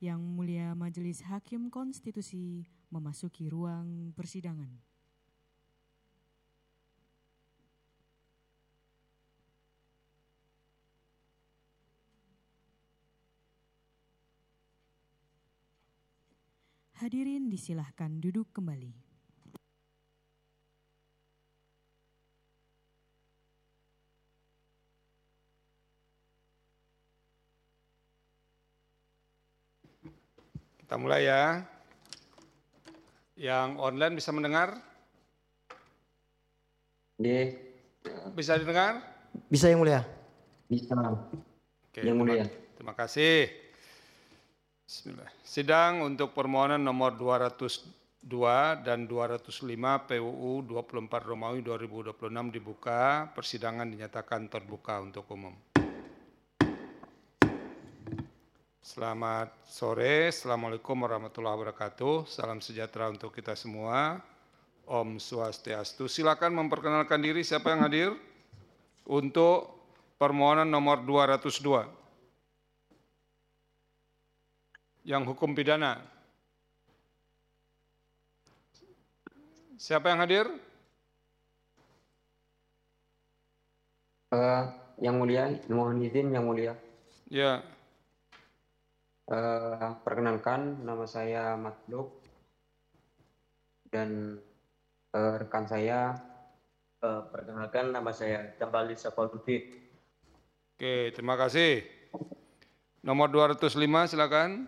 Yang Mulia Majelis Hakim Konstitusi memasuki ruang persidangan. Hadirin disilahkan duduk kembali. Kita mulai ya. Yang online bisa mendengar? Bisa didengar? Bisa Yang Mulia. Bisa. Oke, Yang Mulia. Terima kasih. Bismillah. Sidang untuk permohonan nomor 202 dan 205 PUU 24 Romawi 2026 dibuka. Persidangan dinyatakan terbuka untuk umum. Selamat sore, Assalamualaikum warahmatullahi wabarakatuh. Salam sejahtera untuk kita semua. Om Swastiastu. Silakan memperkenalkan diri siapa yang hadir untuk permohonan nomor 202. Yang hukum pidana. Siapa yang hadir? Yang Mulia, mohon izin Yang Mulia. Ya. Perkenalkan, nama saya Matluk dan rekan saya, perkenalkan nama saya Jambali Safaruddin. Oke, terima kasih. Nomor 205 silakan.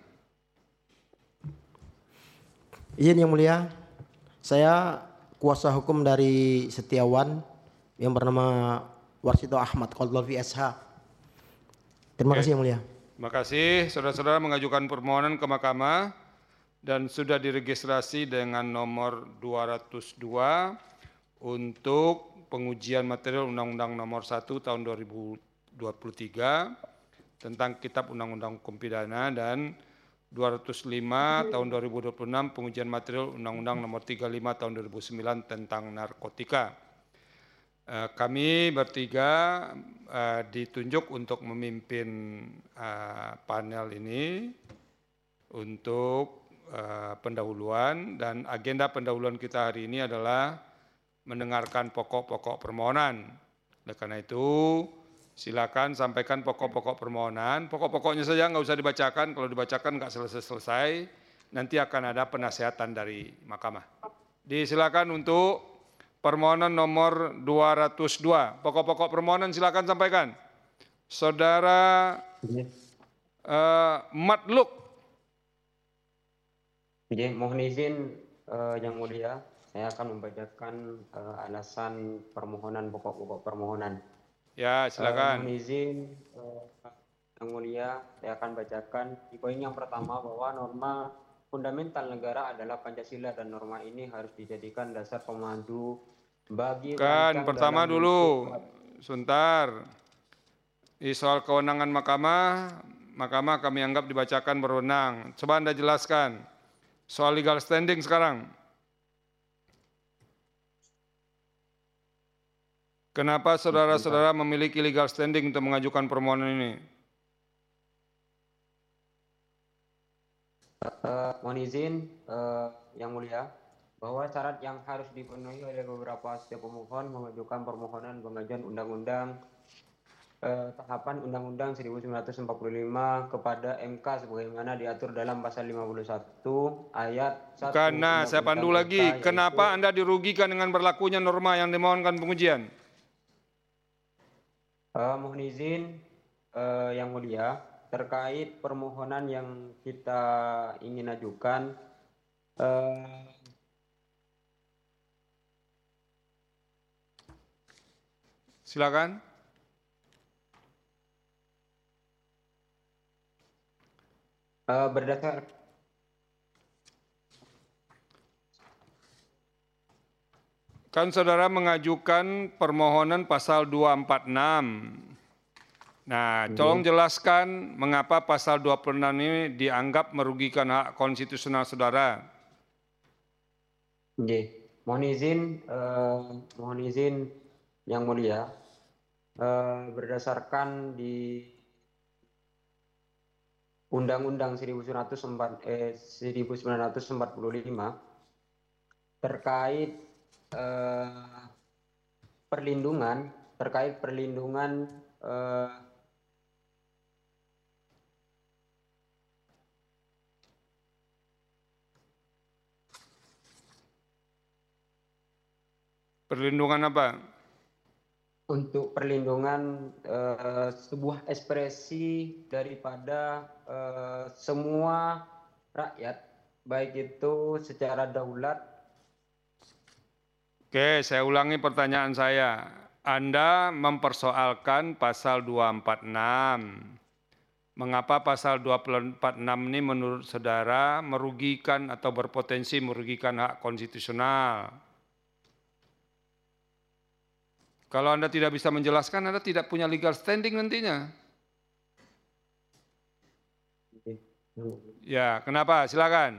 Izin Yang Mulia, saya kuasa hukum dari Setiawan yang bernama Warsito Ahmad Qadlafi SH. Terima kasih Yang Mulia. Terima kasih, saudara-saudara mengajukan permohonan ke mahkamah dan sudah diregistrasi dengan nomor 202 untuk pengujian material Undang-Undang nomor 1 tahun 2023 tentang Kitab Undang-Undang Hukum Pidana dan 205 tahun 2026 pengujian material Undang-Undang nomor 35 tahun 2009 tentang narkotika. Kami bertiga ditunjuk untuk memimpin panel ini untuk pendahuluan, dan agenda pendahuluan kita hari ini adalah mendengarkan pokok-pokok permohonan. Oleh karena itu silakan sampaikan pokok-pokok permohonan. Pokok-pokoknya saja, nggak usah dibacakan. Kalau dibacakan nggak selesai-selesai, nanti akan ada penasehatan dari mahkamah. Disilakan untuk permohonan nomor 202. Pokok-pokok permohonan silakan sampaikan. Saudara Matluk. Mohon izin Yang Mulia, saya akan membacakan alasan permohonan, pokok-pokok permohonan. Ya, silakan. Mohon izin Yang Mulia, saya akan bacakan di poin yang pertama bahwa norma fundamental negara adalah Pancasila dan norma ini harus dijadikan dasar pemandu bagi pertama dulu, sebentar. Di soal kewenangan mahkamah kami anggap dibacakan berwenang. Coba Anda jelaskan. Soal legal standing sekarang. Kenapa saudara-saudara memiliki legal standing untuk mengajukan permohonan ini? Mohon izin Yang Mulia, bahwa syarat yang harus dipenuhi oleh beberapa setiap pemohon mengajukan permohonan pengajuan undang-undang tahapan Undang-Undang 1945 kepada MK sebagaimana diatur dalam pasal 51 ayat 1. Karena saya pandu lagi, kenapa Anda dirugikan dengan berlakunya norma yang dimohonkan pengujian? Mohon izin Yang Mulia, terkait permohonan yang kita ingin ajukan, silakan. Berdasar Kan saudara mengajukan permohonan pasal 246. Nah, tolong jelaskan mengapa pasal 26 ini dianggap merugikan hak konstitusional saudara. Mohon izin Yang Mulia, berdasarkan di Undang-Undang 1945 terkait perlindungan eh, Perlindungan apa? untuk perlindungan sebuah ekspresi daripada semua rakyat, baik itu secara daulat. Oke, saya ulangi pertanyaan saya. Anda mempersoalkan pasal 246. Mengapa pasal 246 ini menurut saudara merugikan atau berpotensi merugikan hak konstitusional? Kalau Anda tidak bisa menjelaskan, Anda tidak punya legal standing nantinya. Ya, kenapa? Silakan.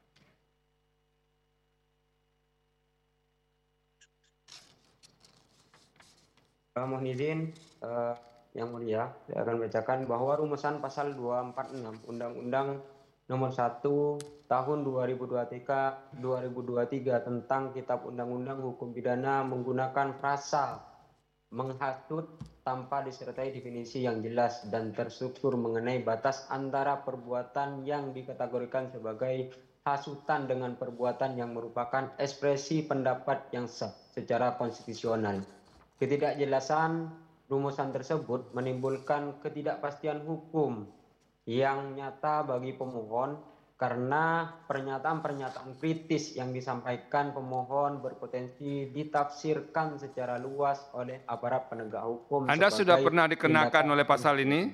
Mohon izin, Yang Mulia, saya akan bacakan bahwa rumusan pasal 246 Undang-Undang Nomor 1 Tahun 2023 tentang Kitab Undang-Undang Hukum Pidana menggunakan frasa menghasut tanpa disertai definisi yang jelas dan terstruktur mengenai batas antara perbuatan yang dikategorikan sebagai hasutan dengan perbuatan yang merupakan ekspresi pendapat yang sah secara konstitusional. Ketidakjelasan rumusan tersebut menimbulkan ketidakpastian hukum yang nyata bagi pemohon karena pernyataan-pernyataan kritis yang disampaikan pemohon berpotensi ditafsirkan secara luas oleh aparat penegak hukum. Anda sudah pernah dikenakan oleh pasal ini?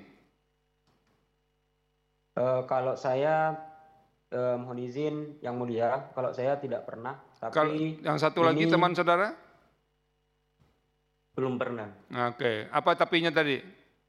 Kalau saya mohon izin Yang Mulia, kalau saya tidak pernah. Tapi kalau yang satu lagi teman saudara? Belum pernah. Oke, apa tapinya tadi?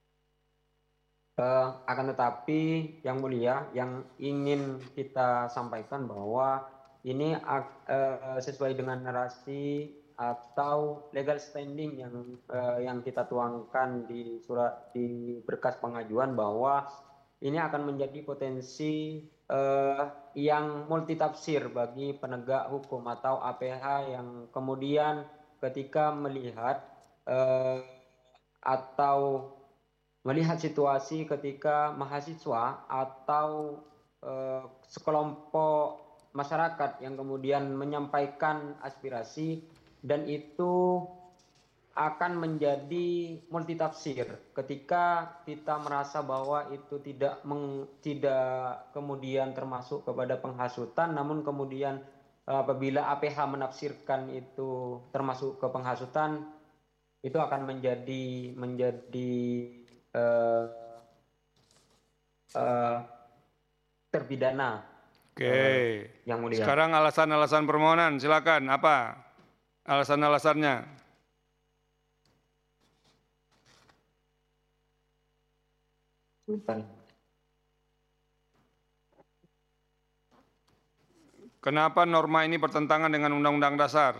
Akan tetapi Yang Mulia, yang ingin kita sampaikan bahwa ini sesuai dengan narasi atau legal standing yang kita tuangkan di berkas pengajuan bahwa ini akan menjadi potensi yang multitafsir bagi penegak hukum atau APH yang kemudian ketika melihat atau melihat situasi ketika mahasiswa atau sekelompok masyarakat yang kemudian menyampaikan aspirasi dan itu akan menjadi multitafsir ketika kita merasa bahwa itu tidak kemudian termasuk kepada penghasutan, namun kemudian apabila APH menafsirkan itu termasuk ke penghasutan, itu akan menjadi terpidana. Oke. Yang Mulia. Sekarang alasan-alasan permohonan, silakan. Apa alasan-alasannya? Kenapa norma ini bertentangan dengan Undang-Undang Dasar?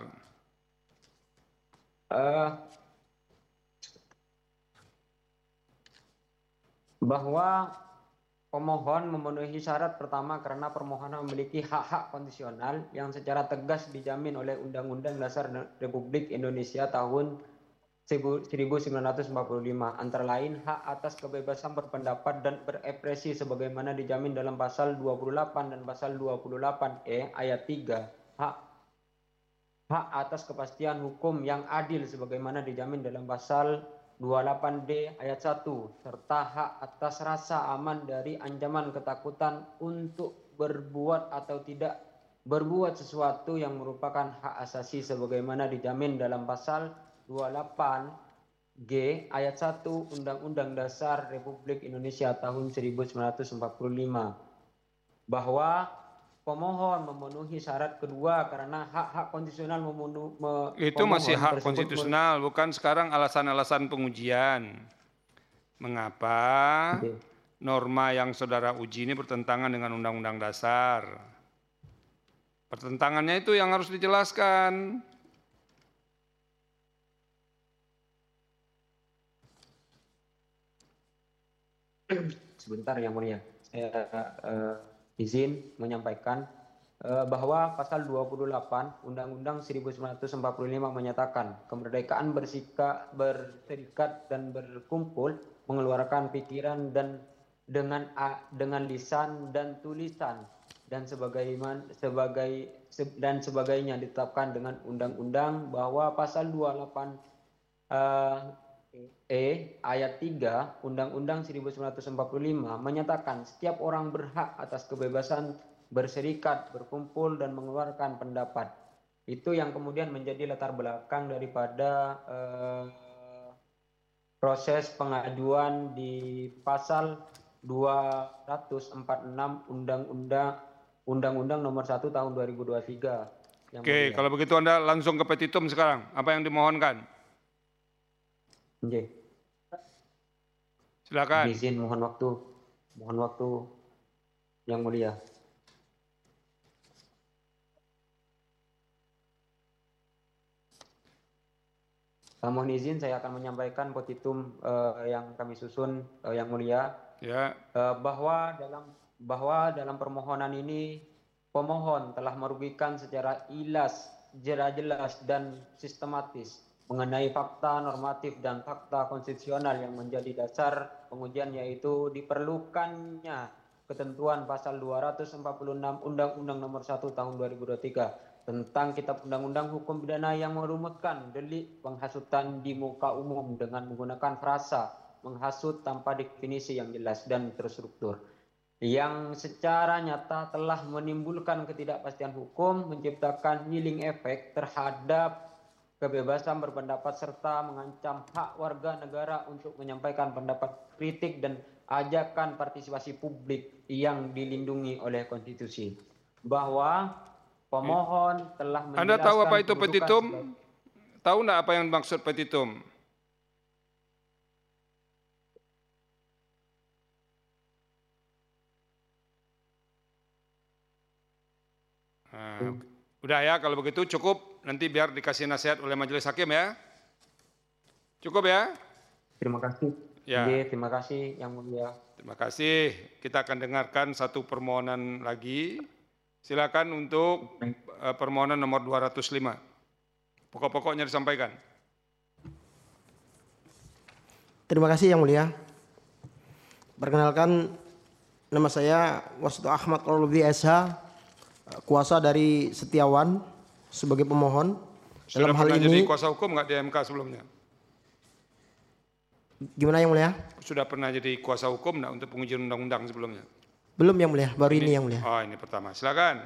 Bahwa pemohon memenuhi syarat pertama karena permohonan memiliki hak-hak konstitusional yang secara tegas dijamin oleh Undang-Undang Dasar Republik Indonesia tahun 1945, antara lain hak atas kebebasan berpendapat dan berekspresi sebagaimana dijamin dalam pasal 28 dan pasal 28E ayat 3, hak atas kepastian hukum yang adil sebagaimana dijamin dalam pasal 28D ayat 1, serta hak atas rasa aman dari ancaman ketakutan untuk berbuat atau tidak berbuat sesuatu yang merupakan hak asasi sebagaimana dijamin dalam pasal 28G ayat 1 Undang-Undang Dasar Republik Indonesia tahun 1945, bahwa pemohon memenuhi syarat kedua karena hak-hak konstitusional itu masih hak konstitusional, bukan sekarang alasan-alasan pengujian. Mengapa norma yang saudara uji ini bertentangan dengan Undang-Undang Dasar? Pertentangannya itu yang harus dijelaskan. Sebentar Yang Mulia. saya izin menyampaikan bahwa pasal 28 Undang-Undang 1945 menyatakan kemerdekaan berserikat dan berkumpul, mengeluarkan pikiran dan dengan lisan dan tulisan dan sebagainya ditetapkan dengan undang-undang, bahwa pasal 28 ayat 3 Undang-Undang 1945 menyatakan setiap orang berhak atas kebebasan berserikat, berkumpul, dan mengeluarkan pendapat. Itu yang kemudian menjadi latar belakang daripada proses pengajuan di pasal 246 Undang-Undang Nomor 1 Tahun 2023. Oke, kalau begitu Anda langsung ke petitum sekarang. Apa yang dimohonkan? Oke. Silakan. Izin mohon waktu yang mulia. Mohon izin, saya akan menyampaikan petitum yang kami susun, yang mulia, Ya. bahwa dalam permohonan ini pemohon telah merugikan secara jelas dan sistematis mengenai fakta normatif dan fakta konstitusional yang menjadi dasar pengujian, yaitu diperlukannya ketentuan pasal 246 Undang-Undang Nomor 1 Tahun 2023 tentang Kitab Undang-Undang Hukum Pidana yang merumuskan delik penghasutan di muka umum dengan menggunakan frasa menghasut tanpa definisi yang jelas dan terstruktur, yang secara nyata telah menimbulkan ketidakpastian hukum, menciptakan chilling effect terhadap kebebasan berpendapat, serta mengancam hak warga negara untuk menyampaikan pendapat kritik dan ajakan partisipasi publik yang dilindungi oleh konstitusi. Bahwa pemohon telah menjelaskan. Anda tahu apa itu petitum? Tahu enggak apa yang dimaksud petitum? Nah, udah ya, kalau begitu cukup, nanti biar dikasih nasihat oleh majelis hakim ya. Cukup ya? Terima kasih. Ya. Terima kasih yang mulia. Terima kasih. Kita akan dengarkan satu permohonan lagi. Silakan untuk permohonan nomor 205. Pokok-pokoknya disampaikan. Terima kasih yang mulia. Perkenalkan, nama saya Warsito Ahmad Qololvi SH, kuasa dari Setiawan sebagai pemohon. Sudah dalam hal pernah ini jadi kuasa hukum nggak di MK sebelumnya? Gimana yang mulia? Sudah pernah jadi kuasa hukum nggak untuk pengujian undang-undang sebelumnya? Belum yang mulia, baru ini yang mulia. Oh, ini pertama. Silakan.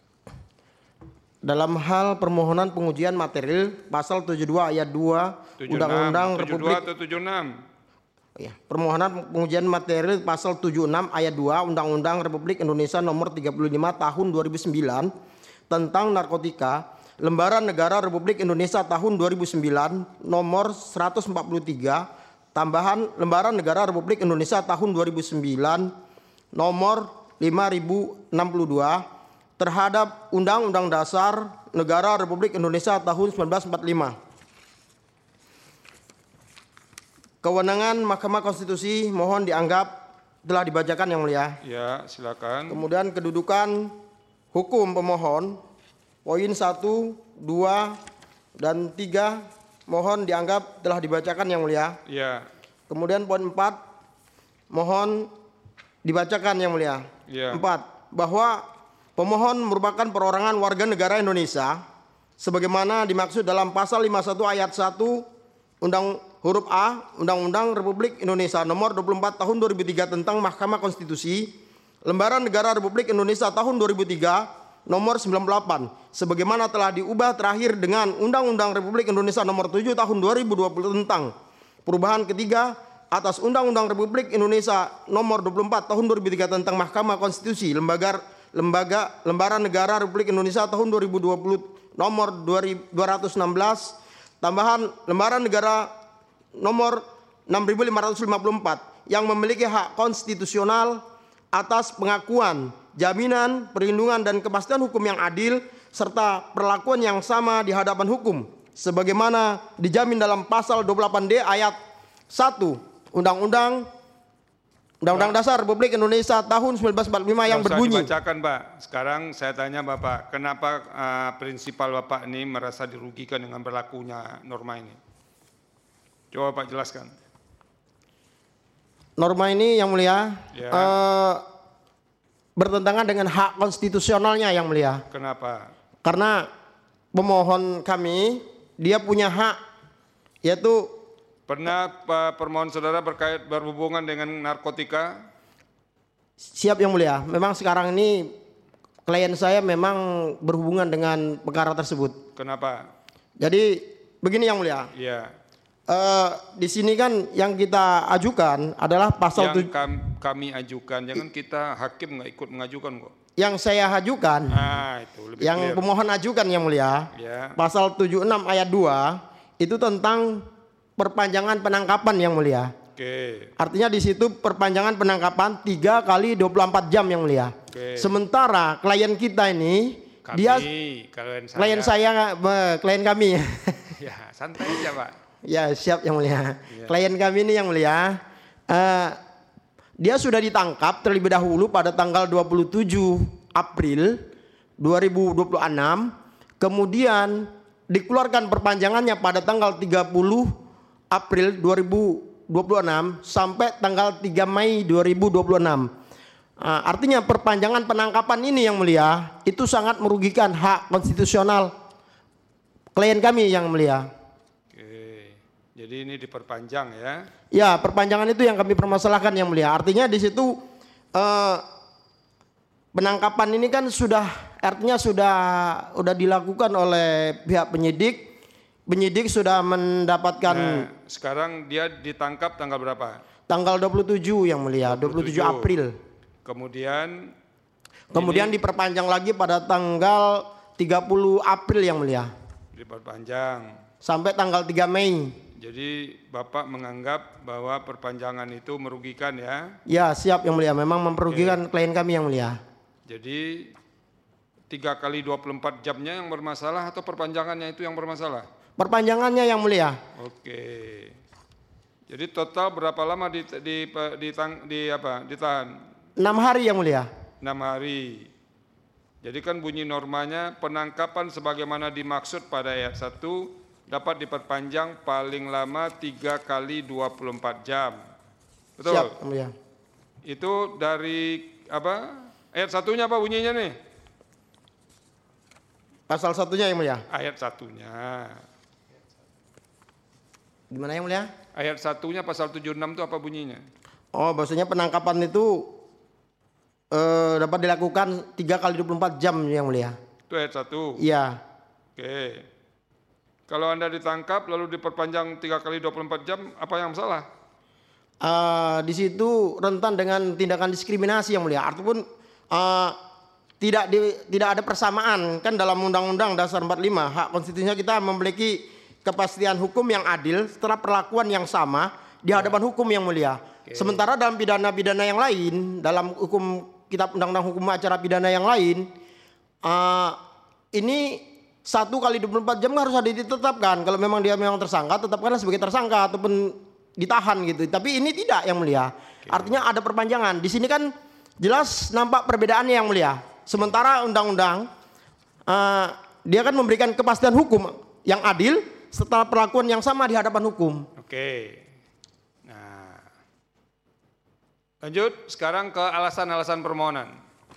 Dalam hal permohonan pengujian material pasal 72 ayat 2 Undang-Undang Republik 72 atau 76? Ya, permohonan pengujian material pasal 76 ayat 2 Undang-Undang Republik Indonesia nomor 35 tahun 2009 tentang narkotika, Lembaran Negara Republik Indonesia tahun 2009 nomor 143 tambahan Lembaran Negara Republik Indonesia tahun 2009 nomor 5062 terhadap Undang-Undang Dasar Negara Republik Indonesia tahun 1945. Kewenangan Mahkamah Konstitusi mohon dianggap telah dibacakan yang mulia. Ya, silakan. Kemudian kedudukan hukum pemohon poin 1, 2, dan 3 mohon dianggap telah dibacakan yang mulia. Ya. Kemudian poin 4 mohon dibacakan yang mulia. Ya. 4. Bahwa pemohon merupakan perorangan warga negara Indonesia sebagaimana dimaksud dalam pasal 51 ayat 1 huruf A Undang-Undang Republik Indonesia nomor 24 tahun 2003 tentang Mahkamah Konstitusi, Lembaran Negara Republik Indonesia tahun 2003 nomor 98 sebagaimana telah diubah terakhir dengan Undang-Undang Republik Indonesia nomor 7 tahun 2020 tentang perubahan ketiga atas Undang-Undang Republik Indonesia nomor 24 tahun 2003 tentang Mahkamah Konstitusi, Lembaran Negara Republik Indonesia tahun 2020 nomor 216 tambahan Lembaran Negara nomor 6554 yang memiliki hak konstitusional atas pengakuan, jaminan, perlindungan, dan kepastian hukum yang adil serta perlakuan yang sama di hadapan hukum sebagaimana dijamin dalam pasal 28D ayat 1 Undang-Undang Undang-Undang Dasar Republik Indonesia tahun 1945 yang berbunyi. Dibacakan, Pak. Sekarang saya tanya Bapak, kenapa prinsipal Bapak ini merasa dirugikan dengan berlakunya norma ini? Coba Pak jelaskan. Norma ini yang mulia Ya. bertentangan dengan hak konstitusionalnya yang mulia. Kenapa? Karena pemohon kami dia punya hak, yaitu Pernah permohonan saudara berhubungan dengan narkotika? siap yang mulia. Memang sekarang ini klien saya memang berhubungan dengan perkara tersebut. Kenapa? Jadi begini yang mulia. Iya. Di sini kan yang kita ajukan adalah pasal Yang kami ajukan, jangan kita hakim nggak ikut mengajukan kok. yang saya ajukan, Itu lebih yang clear. pemohon ajukan yang mulia, Ya. pasal 76 ayat 2 itu tentang perpanjangan penangkapan yang mulia. Oke. Artinya di situ perpanjangan penangkapan 3 kali 24 jam yang mulia. Oke. Sementara klien kita ini dia klien kami. Ya, santai aja, Pak. Ya, siap yang mulia. Ya. Klien kami ini yang mulia, dia sudah ditangkap terlebih dahulu pada tanggal 27 April 2026. Kemudian dikeluarkan perpanjangannya pada tanggal 30 April 2026 sampai tanggal 3 Mei 2026. Artinya perpanjangan penangkapan ini yang mulia itu sangat merugikan hak konstitusional klien kami yang mulia. Oke. Jadi ini diperpanjang ya. Ya, perpanjangan itu yang kami permasalahkan yang mulia. Artinya di situ penangkapan ini kan artinya sudah dilakukan oleh pihak penyidik. Penyidik sudah mendapatkan. Nah, sekarang dia ditangkap tanggal berapa? Tanggal 27 yang mulia, 27 April. Kemudian diperpanjang lagi pada tanggal 30 April yang mulia. Diperpanjang. Sampai tanggal 3 Mei. Jadi Bapak menganggap bahwa perpanjangan itu merugikan ya? Ya, siap yang mulia. Memang memperugikan klien kami yang mulia. Jadi 3 kali 24 jamnya yang bermasalah atau perpanjangannya itu yang bermasalah? Perpanjangannya yang mulia. Oke. Jadi total berapa lama ditahan? 6 hari yang mulia. 6 hari. Jadi kan bunyi normanya penangkapan sebagaimana dimaksud pada ayat 1 dapat diperpanjang paling lama 3 kali 24 jam. Betul? Siap yang mulia. Itu dari apa? Ayat satunya apa bunyinya nih? Pasal satunya yang mulia. Ayat satunya. Gimana yang mulia? Ayat satunya pasal 76 itu apa bunyinya? Oh, bahwasanya penangkapan itu dapat dilakukan 3 kali 24 jam yang mulia. Itu ayat 1. Iya. Oke. Kalau Anda ditangkap lalu diperpanjang 3 kali 24 jam, apa yang salah? Di situ rentan dengan tindakan diskriminasi yang mulia. Ataupun tidak ada persamaan kan dalam Undang-Undang Dasar 45 hak konstitusinya kita memiliki kepastian hukum yang adil setelah perlakuan yang sama di hadapan hukum yang mulia. Sementara dalam pidana-pidana yang lain, dalam hukum kitab Undang-Undang Hukum Acara Pidana yang lain, ini 1 kali 24 jam harus ada ditetapkan. Kalau memang dia memang tersangka, tetapkanlah sebagai tersangka ataupun ditahan gitu. Tapi ini tidak yang mulia. Artinya ada perpanjangan. Di sini kan jelas nampak perbedaannya yang mulia. Sementara undang-undang dia kan memberikan kepastian hukum yang adil setelah perlakuan yang sama di hadapan hukum. Oke. Nah, lanjut sekarang ke alasan-alasan permohonan.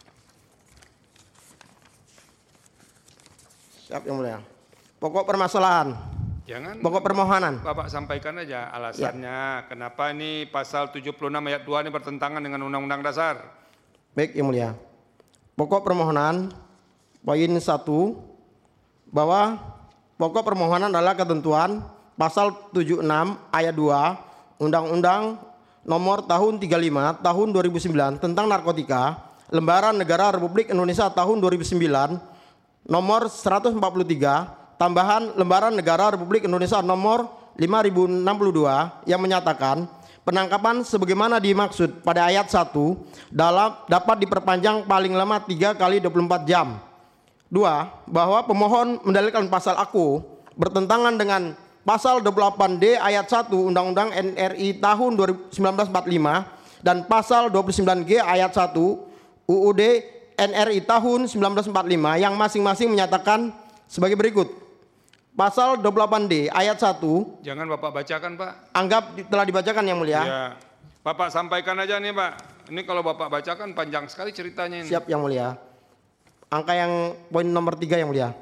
Siap yang mulia. Pokok permasalahan. Jangan. Pokok permohonan. Bapak sampaikan aja alasannya. Kenapa ini pasal 76 ayat 2 ini bertentangan dengan Undang-Undang Dasar? Baik yang mulia. Pokok permohonan poin 1 bahwa pokok permohonan adalah ketentuan pasal 76 ayat 2 Undang-Undang Nomor Tahun 35 Tahun 2009 tentang narkotika, Lembaran Negara Republik Indonesia Tahun 2009 Nomor 143 tambahan Lembaran Negara Republik Indonesia Nomor 5062 yang menyatakan penangkapan sebagaimana dimaksud pada ayat 1 dapat diperpanjang paling lama 3 kali 24 jam. 2. Bahwa pemohon mendalilkan pasal aku bertentangan dengan pasal 28D ayat 1 Undang-Undang NRI tahun 1945 dan pasal 29G ayat 1 UUD NRI tahun 1945 yang masing-masing menyatakan sebagai berikut. Pasal 28D ayat 1. Jangan Bapak bacakan, Pak. Anggap telah dibacakan Yang Mulia. Ya. Bapak sampaikan aja nih, Pak. Ini kalau Bapak bacakan panjang sekali ceritanya ini. Siap Yang Mulia. Angka yang poin nomor 3 Yang Mulia.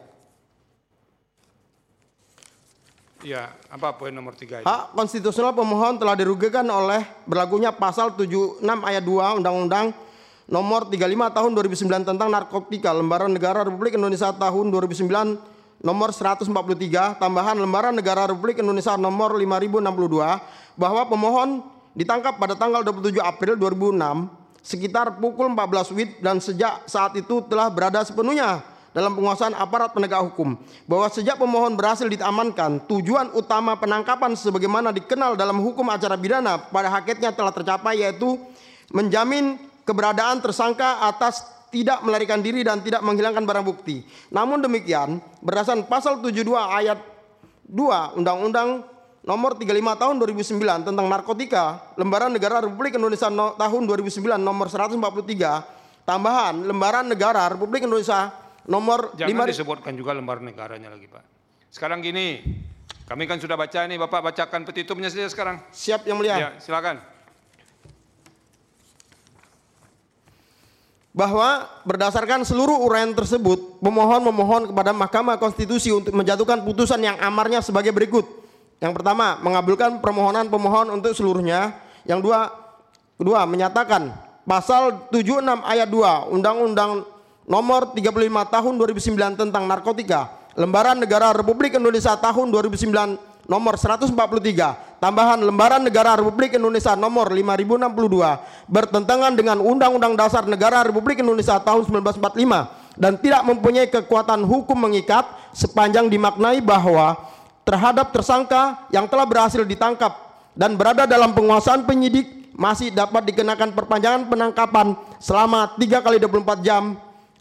Ya, apa poin nomor 3 itu? Hak konstitusional pemohon telah dirugikan oleh berlakunya pasal 76 ayat 2 Undang-Undang nomor 35 tahun 2009 tentang narkotika, Lembaran Negara Republik Indonesia tahun 2009 nomor 143, tambahan Lembaran Negara Republik Indonesia nomor 5062, bahwa pemohon ditangkap pada tanggal 27 April 2006 sekitar pukul 14 WIB dan sejak saat itu telah berada sepenuhnya dalam penguasaan aparat penegak hukum, bahwa sejak pemohon berhasil diamankan, tujuan utama penangkapan sebagaimana dikenal dalam hukum acara pidana pada hakikatnya telah tercapai, yaitu menjamin keberadaan tersangka atas tidak melarikan diri dan tidak menghilangkan barang bukti. Namun demikian, berdasarkan pasal 72 ayat 2 Undang-Undang nomor 35 tahun 2009 tentang narkotika, Lembaran Negara Republik Indonesia tahun 2009 nomor 143, tambahan Lembaran Negara Republik Indonesia nomor Jangan disebutkan juga lembaran negaranya lagi, Pak. Sekarang gini, kami kan sudah baca ini, Bapak bacakan petitumnya saja sekarang. Siap Yang Mulia. Ya, silakan. Bahwa berdasarkan seluruh uraian tersebut, pemohon memohon kepada Mahkamah Konstitusi untuk menjatuhkan putusan yang amarnya sebagai berikut. Yang pertama, mengabulkan permohonan pemohon untuk seluruhnya. Yang kedua, menyatakan pasal 76 ayat 2 Undang-Undang nomor 35 tahun 2009 tentang narkotika, Lembaran Negara Republik Indonesia tahun 2009 nomor 143, tambahan Lembaran Negara Republik Indonesia nomor 5062 bertentangan dengan Undang-Undang Dasar Negara Republik Indonesia tahun 1945 dan tidak mempunyai kekuatan hukum mengikat sepanjang dimaknai bahwa terhadap tersangka yang telah berhasil ditangkap dan berada dalam penguasaan penyidik masih dapat dikenakan perpanjangan penangkapan selama 3 kali 24 jam,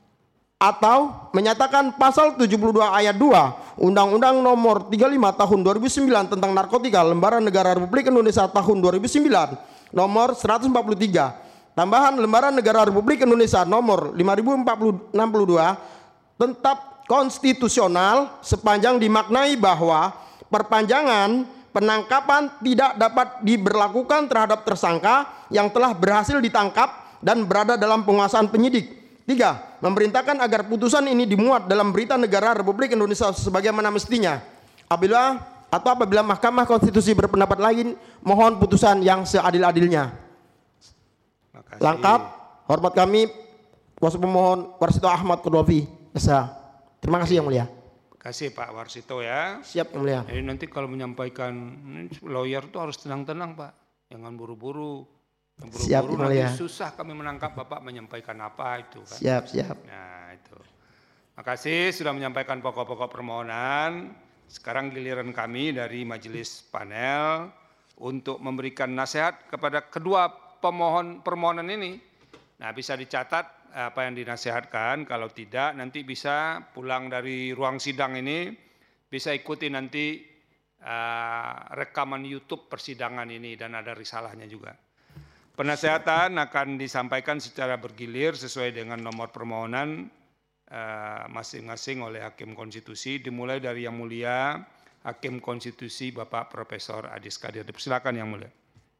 atau menyatakan pasal 72 ayat 2 Undang-Undang nomor 35 tahun 2009 tentang narkotika, Lembaran Negara Republik Indonesia tahun 2009 nomor 143, tambahan Lembaran Negara Republik Indonesia nomor 5062 tetap konstitusional sepanjang dimaknai bahwa perpanjangan penangkapan tidak dapat diberlakukan terhadap tersangka yang telah berhasil ditangkap dan berada dalam penguasaan penyidik. 3. Memerintahkan agar putusan ini dimuat dalam Berita Negara Republik Indonesia sebagaimana mestinya. Apabila Mahkamah Konstitusi berpendapat lain, mohon putusan yang seadil-adilnya. Lengkap, hormat kami, kuasa pemohon Warsito Ahmad Qudhofi. Terima kasih Yang Mulia. Terima kasih Pak Warsito ya. Siap Yang Mulia. Jadi nanti kalau menyampaikan lawyer itu harus tenang-tenang, Pak. Jangan buru-buru. Siap, Buru-buru ya. nanti susah kami menangkap Bapak menyampaikan apa itu kan. Siap. Nah itu. Makasih sudah menyampaikan pokok-pokok permohonan. Sekarang giliran kami dari majelis panel untuk memberikan nasihat kepada kedua pemohon permohonan ini. Nah bisa dicatat apa yang dinasihatkan. Kalau tidak nanti bisa pulang dari ruang sidang ini bisa ikuti nanti rekaman YouTube persidangan ini dan ada risalahnya juga. Penasehatan akan disampaikan secara bergilir sesuai dengan nomor permohonan masing-masing oleh Hakim Konstitusi, dimulai dari Yang Mulia Hakim Konstitusi Bapak Profesor Adis Kadir. Silakan Yang Mulia.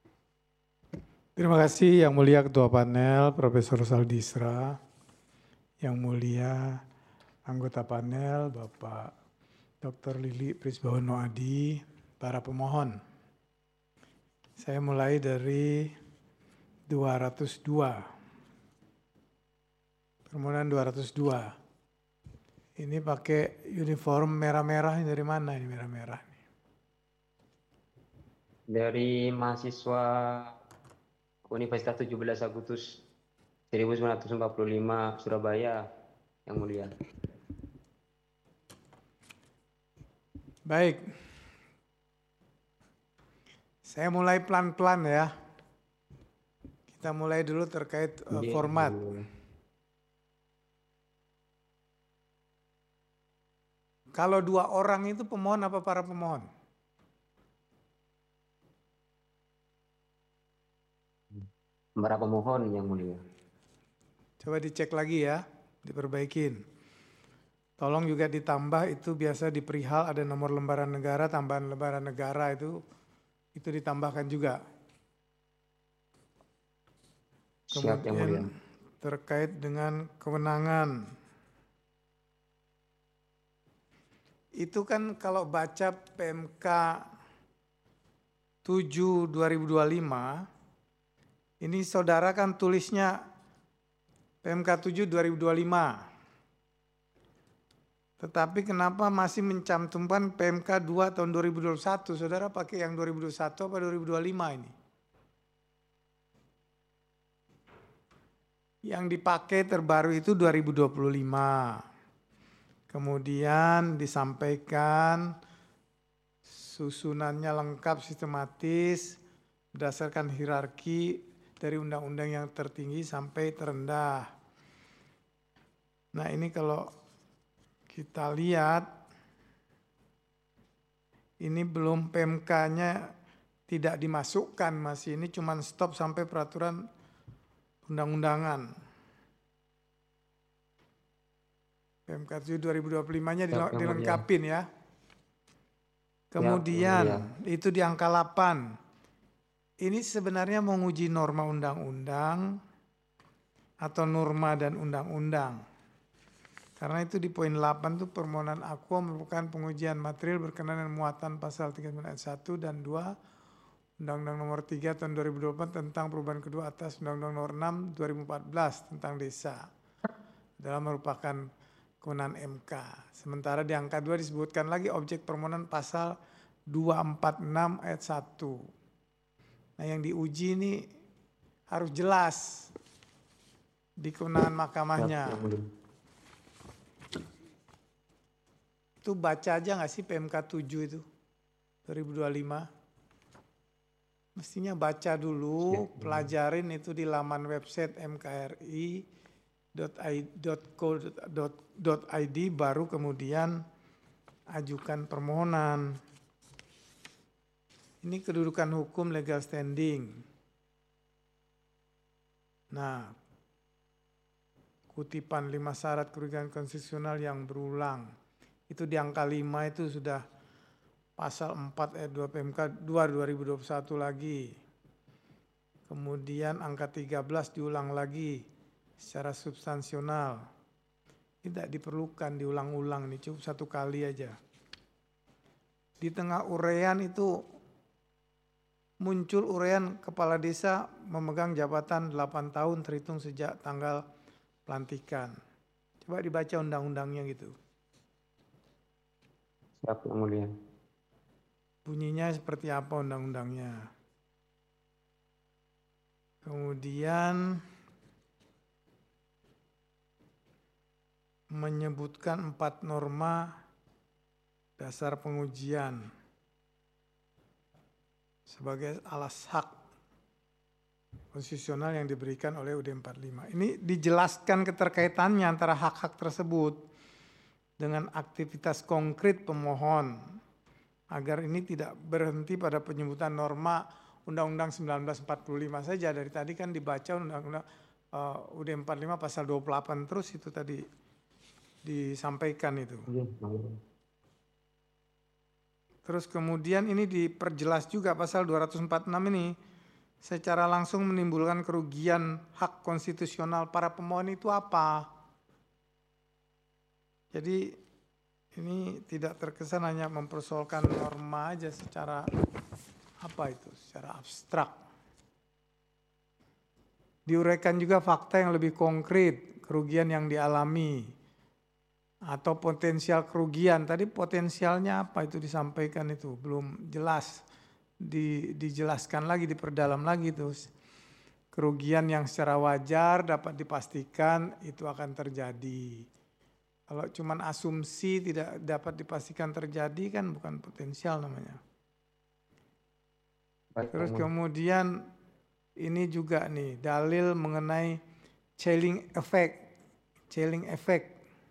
Terima kasih Yang Mulia Ketua Panel Profesor Saldisra, Yang Mulia anggota panel Bapak Dr. Lili Prisbawono Adi, para pemohon. Saya mulai dari 202. Permohonan 202. Ini pakai uniform merah-merah, ini dari mana ini merah-merah? Dari mahasiswa Universitas 17 Agustus 1945 Surabaya, Yang Mulia. Baik. Saya mulai pelan-pelan ya. Kita mulai dulu terkait format. Kalau 2 orang itu pemohon apa para pemohon? para pemohon yang mulia. Coba dicek lagi ya, diperbaikin. Tolong juga ditambah itu biasa di perihal ada nomor lembaran negara, tambahan lembaran negara itu ditambahkan juga. Siap yang mulia. Kemudian terkait dengan kewenangan. Itu kan kalau baca PMK 7/2025, ini saudara kan tulisnya PMK 7/2025. Tetapi kenapa masih mencantumkan PMK 2 tahun 2021? Saudara pakai yang 2021 apa 2025 ini? Yang dipakai terbaru itu 2025. Kemudian disampaikan susunannya lengkap sistematis berdasarkan hierarki dari undang-undang yang tertinggi sampai terendah. Nah ini kalau kita lihat ini belum PMK-nya tidak dimasukkan, masih ini cuma stop sampai peraturan undang-undangan. PMK 7 2025-nya dilengkapin ya. Kemudian itu di angka 8. Ini sebenarnya menguji norma undang-undang atau norma dan undang-undang. Karena itu di poin 8 itu permohonan aqua merupakan pengujian material berkenaan dengan muatan pasal 39 ayat 1 dan 2 Undang-Undang nomor 3 tahun 2024 tentang perubahan kedua atas Undang-Undang nomor 6 2014 tentang desa. Dalam merupakan kewenangan MK. Sementara di angka 2 disebutkan lagi objek permohonan pasal 246 ayat 1. Nah yang diuji ini harus jelas di kewenangan mahkamahnya. Itu baca aja nggak sih PMK 7 itu 2025? Mestinya baca dulu, pelajarin itu di laman website mkri.co.id baru kemudian ajukan permohonan. Ini kedudukan hukum legal standing. Nah, kutipan 5 syarat kerugian konstitusional yang berulang. Itu di angka 5 itu sudah pasal 4 ayat 2 PMK 2 2021 lagi. Kemudian angka 13 diulang lagi secara substansional. Tidak diperlukan diulang-ulang, ini cukup 1 kali aja. Di tengah uraian itu muncul uraian kepala desa memegang jabatan 8 tahun terhitung sejak tanggal pelantikan. Coba dibaca undang-undangnya gitu. Siap yang mulia. Bunyinya seperti apa undang-undangnya. Kemudian menyebutkan 4 norma dasar pengujian sebagai alas hak konstitusional yang diberikan oleh UUD 45. Ini dijelaskan keterkaitannya antara hak-hak tersebut dengan aktivitas konkret pemohon agar ini tidak berhenti pada penyebutan norma Undang-Undang 1945 saja. Dari tadi kan dibaca Undang-Undang UUD 45 pasal 28 terus itu tadi disampaikan itu. Terus kemudian ini diperjelas juga pasal 246 ini secara langsung menimbulkan kerugian hak konstitusional para pemohon itu apa? Jadi ini tidak terkesan hanya mempersoalkan norma aja secara apa itu, secara abstrak. Diuraikan juga fakta yang lebih konkret, kerugian yang dialami atau potensial kerugian. Tadi potensialnya apa itu disampaikan itu belum jelas, dijelaskan lagi, diperdalam lagi itu. Kerugian yang secara wajar dapat dipastikan itu akan terjadi. Kalau cuman asumsi tidak dapat dipastikan terjadi kan bukan potensial namanya. Terus kemudian ini juga nih dalil mengenai chilling effect.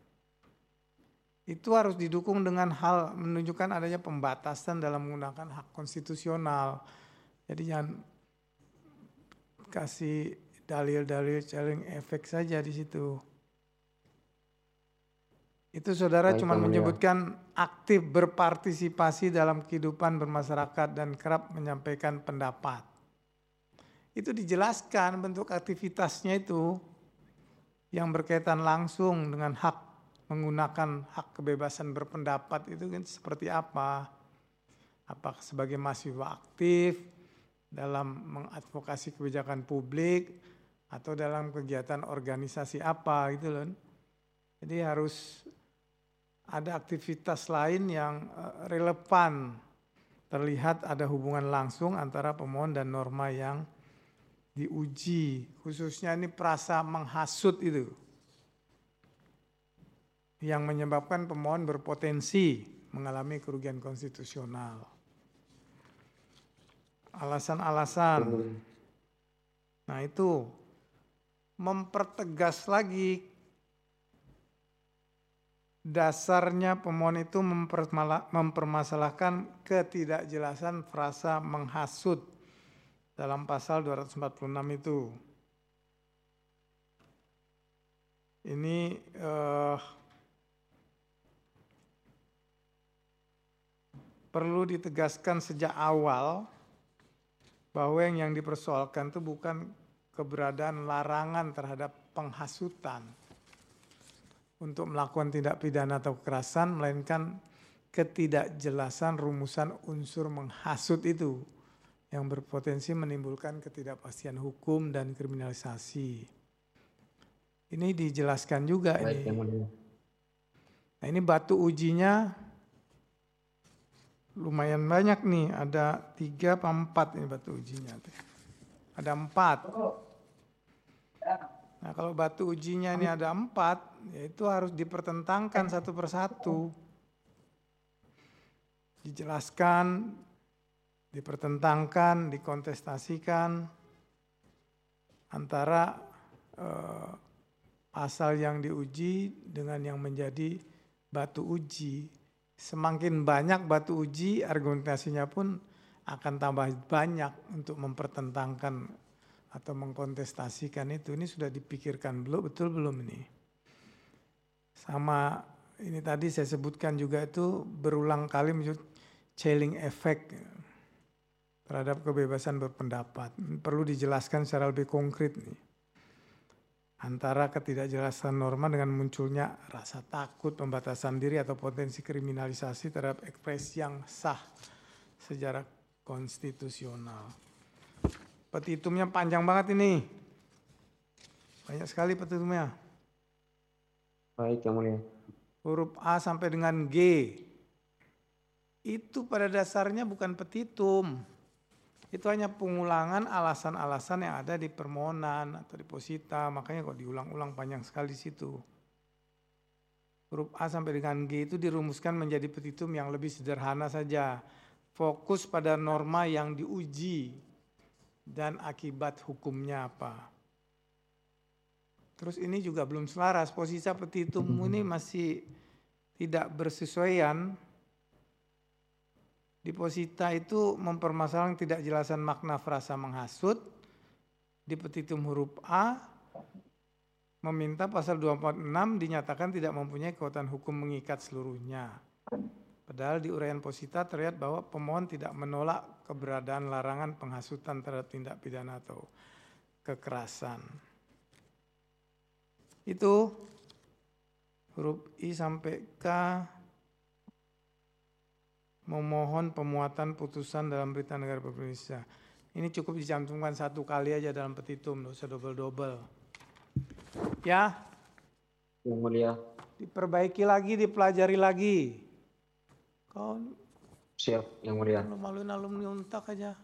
Itu harus didukung dengan hal menunjukkan adanya pembatasan dalam menggunakan hak konstitusional. Jadi jangan kasih dalil-dalil chilling effect saja di situ. Itu saudara Baik, cuma Yang Mulia. menyebutkan aktif berpartisipasi dalam kehidupan bermasyarakat dan kerap menyampaikan pendapat. Itu dijelaskan bentuk aktivitasnya itu yang berkaitan langsung dengan hak menggunakan hak kebebasan berpendapat itu kan seperti apa? Apakah sebagai mahasiswa aktif dalam mengadvokasi kebijakan publik atau dalam kegiatan organisasi apa gitu loh. Jadi harus ada aktivitas lain yang relevan, terlihat ada hubungan langsung antara pemohon dan norma yang diuji, khususnya ini perasa menghasut itu yang menyebabkan pemohon berpotensi mengalami kerugian konstitusional. Alasan-alasan, nah itu mempertegas lagi dasarnya pemohon itu mempermasalahkan ketidakjelasan frasa menghasut dalam pasal 246 itu. Ini perlu ditegaskan sejak awal bahwa yang dipersoalkan itu bukan keberadaan larangan terhadap penghasutan untuk melakukan tindak pidana atau kekerasan, melainkan ketidakjelasan rumusan unsur menghasut itu yang berpotensi menimbulkan ketidakpastian hukum dan kriminalisasi. Ini dijelaskan juga. Baik, ini. Yang Mulia. Nah ini batu ujinya lumayan banyak nih, ada 3 apa 4 ini batu ujinya. Ada 4. Nah kalau batu ujinya ini ada 4, yaitu harus dipertentangkan satu persatu. Dijelaskan, dipertentangkan, dikontestasikan antara pasal yang diuji dengan yang menjadi batu uji. Semakin banyak batu uji, argumentasinya pun akan tambah banyak untuk mempertentangkan atau mengkontestasikan itu. Ini sudah dipikirkan betul belum ini? Sama ini tadi saya sebutkan juga itu berulang kali menyebut chilling effect terhadap kebebasan berpendapat. Perlu dijelaskan secara lebih konkret nih. Antara ketidakjelasan norma dengan munculnya rasa takut, pembatasan diri atau potensi kriminalisasi terhadap ekspresi yang sah secara konstitusional. Petitumnya panjang banget ini. Banyak sekali petitumnya. Baik, Yang Mulia. Huruf A sampai dengan G. Itu pada dasarnya bukan petitum. Itu hanya pengulangan alasan-alasan yang ada di permohonan atau di posita. Makanya kok diulang-ulang panjang sekali di situ. Huruf A sampai dengan G itu dirumuskan menjadi petitum yang lebih sederhana saja. Fokus pada norma yang diuji dan akibat hukumnya apa. Terus ini juga belum selaras. Posisi petitum ini masih tidak bersesuaian. Di posita itu mempermasalahkan tidak jelasan makna frasa menghasut. Di petitum huruf A meminta pasal 246 dinyatakan tidak mempunyai kekuatan hukum mengikat seluruhnya. Padahal di uraian posita terlihat bahwa pemohon tidak menolak keberadaan larangan penghasutan terhadap tindak pidana atau kekerasan. Itu huruf I sampai K memohon pemuatan putusan dalam berita negara Republik Indonesia. Ini cukup dicantumkan 1 kali aja dalam petitum, tidak usah double-double. Ya, Yang Mulia. diperbaiki lagi, dipelajari lagi. Kau Siap, Yang Mulia. malu-maluin alumni Untak aja.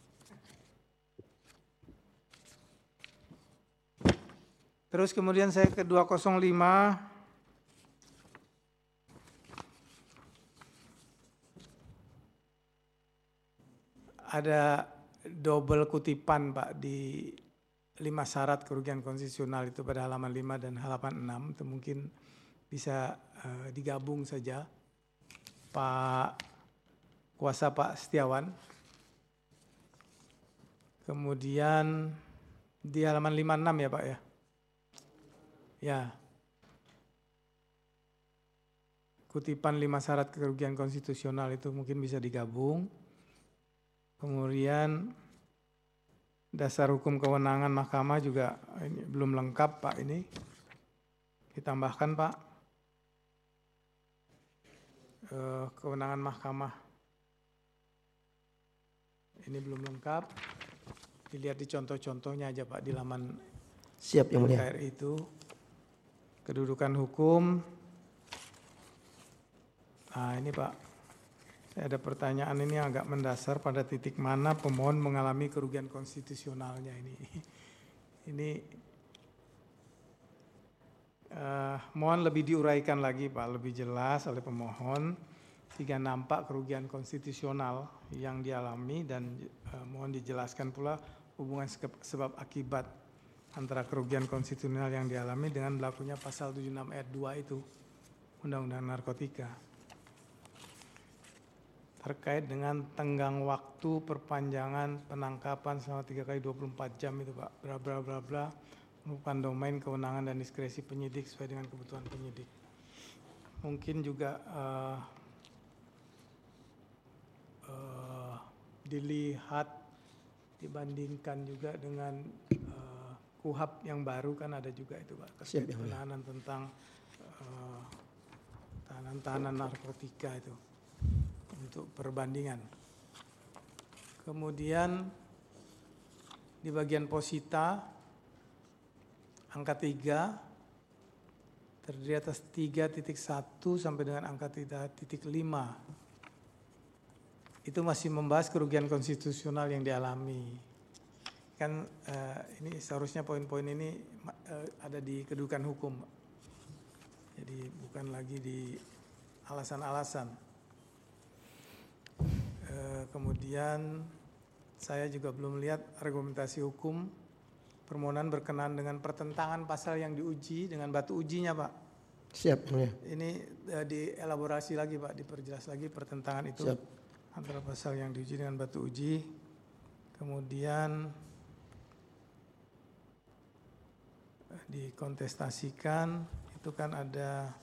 Terus kemudian saya ke 205. Ada double kutipan Pak di 5 syarat kerugian konstitusional itu pada halaman 5 dan halaman 6. Itu mungkin bisa digabung saja. Pak Kuasa Pak Setiawan. Kemudian Di halaman 56 ya Pak ya? Ya. Kutipan 5 syarat kerugian konstitusional itu mungkin bisa digabung. Kemudian dasar hukum kewenangan mahkamah juga ini belum lengkap Pak ini. Ditambahkan Pak. Kewenangan mahkamah ini belum lengkap. Dilihat di contoh-contohnya aja Pak di laman Siap Yang Mulia. KRI itu. Kedudukan hukum. Nah ini Pak, saya ada pertanyaan ini agak mendasar, pada titik mana pemohon mengalami kerugian konstitusionalnya ini. Ini mohon lebih diuraikan lagi Pak, lebih jelas oleh pemohon jika nampak kerugian konstitusional yang dialami, dan mohon dijelaskan pula hubungan sebab akibat antara kerugian konstitusional yang dialami dengan berlakunya pasal 76 ayat 2 itu Undang-Undang Narkotika. Terkait dengan tenggang waktu perpanjangan penangkapan selama 3 kali 24 jam itu Pak, bla bla bla bla, merupakan domain kewenangan dan diskresi penyidik sesuai dengan kebutuhan penyidik. Mungkin juga dilihat dibandingkan juga dengan KUHAP yang baru kan ada juga itu Pak, terkait penahanan tentang tahanan-tahanan narkotika itu untuk perbandingan. Kemudian di bagian posita angka 3 terdiri atas 3.1 sampai dengan angka 3.5. Itu masih membahas kerugian konstitusional yang dialami. Kan ini seharusnya poin-poin ini ada di kedudukan hukum. Jadi bukan lagi di alasan-alasan. Kemudian saya juga belum lihat argumentasi hukum permohonan berkenaan dengan pertentangan pasal yang diuji dengan batu ujinya Pak. Siap Yang Mulia. Ini dielaborasi lagi Pak, diperjelas lagi pertentangan itu. Siap. Antara pasal yang diuji dengan batu uji. Kemudian dikontestasikan itu kan ada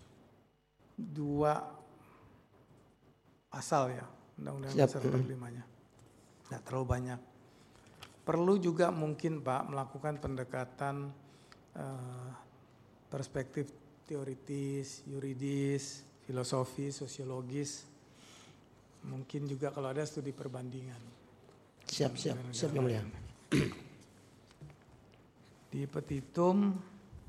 2 pasal ya, Undang-Undang Dasar 45-nya. Tidak terlalu banyak. Perlu juga mungkin Pak melakukan pendekatan perspektif teoritis, yuridis, filosofis, sosiologis. Mungkin juga kalau ada studi perbandingan. Siap Yang Mulia. Di petitum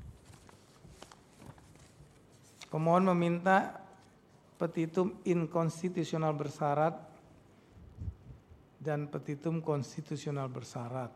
pemohon meminta petitum inkonstitusional bersyarat dan petitum konstitusional bersyarat.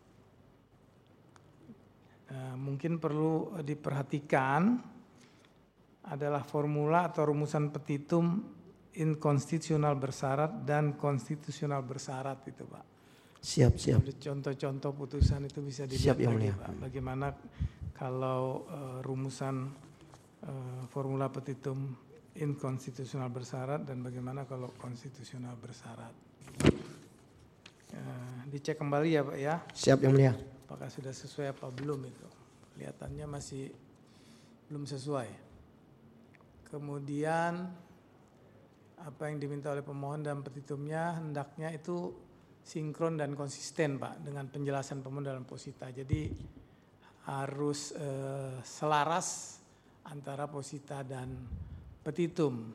Mungkin perlu diperhatikan adalah formula atau rumusan petitum inkonstitusional bersyarat dan konstitusional bersyarat itu Pak. Siap. Contoh-contoh putusan itu bisa dilihat lagi Pak. Bagaimana kalau rumusan formula petitum inkonstitusional bersyarat dan bagaimana kalau konstitusional bersyarat. Dicek kembali ya Pak ya. Siap Yang Mulia. Apakah sudah sesuai apa belum itu. Kelihatannya masih belum sesuai. Kemudian apa yang diminta oleh pemohon dan petitumnya hendaknya itu sinkron dan konsisten Pak dengan penjelasan pemohon dalam posita. Jadi harus selaras antara posita dan petitum.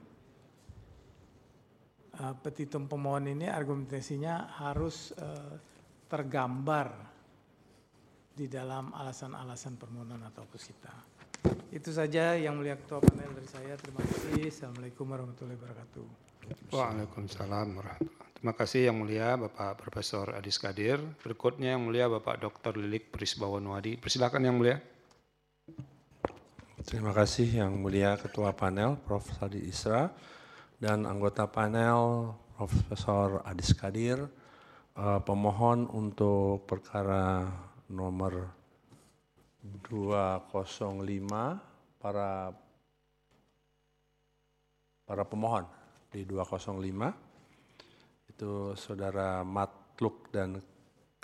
Petitum pemohon ini argumentasinya harus tergambar di dalam alasan-alasan permohonan atau posita. Itu saja Yang Mulia Ketua Panel dari saya. Terima kasih. Assalamualaikum warahmatullahi wabarakatuh. Waalaikumsalam warahmatullahi wabarakatuh. Terima kasih Yang Mulia Bapak Profesor Adis Kadir. Berikutnya Yang Mulia Bapak Dr. Lilik Prisbawanwadi. Persilakan Yang Mulia. Terima kasih Yang Mulia Ketua Panel Prof. Sadi Isra dan anggota panel Profesor Adis Kadir, pemohon untuk perkara nomor 205, para pemohon di 205 itu Saudara Matluk dan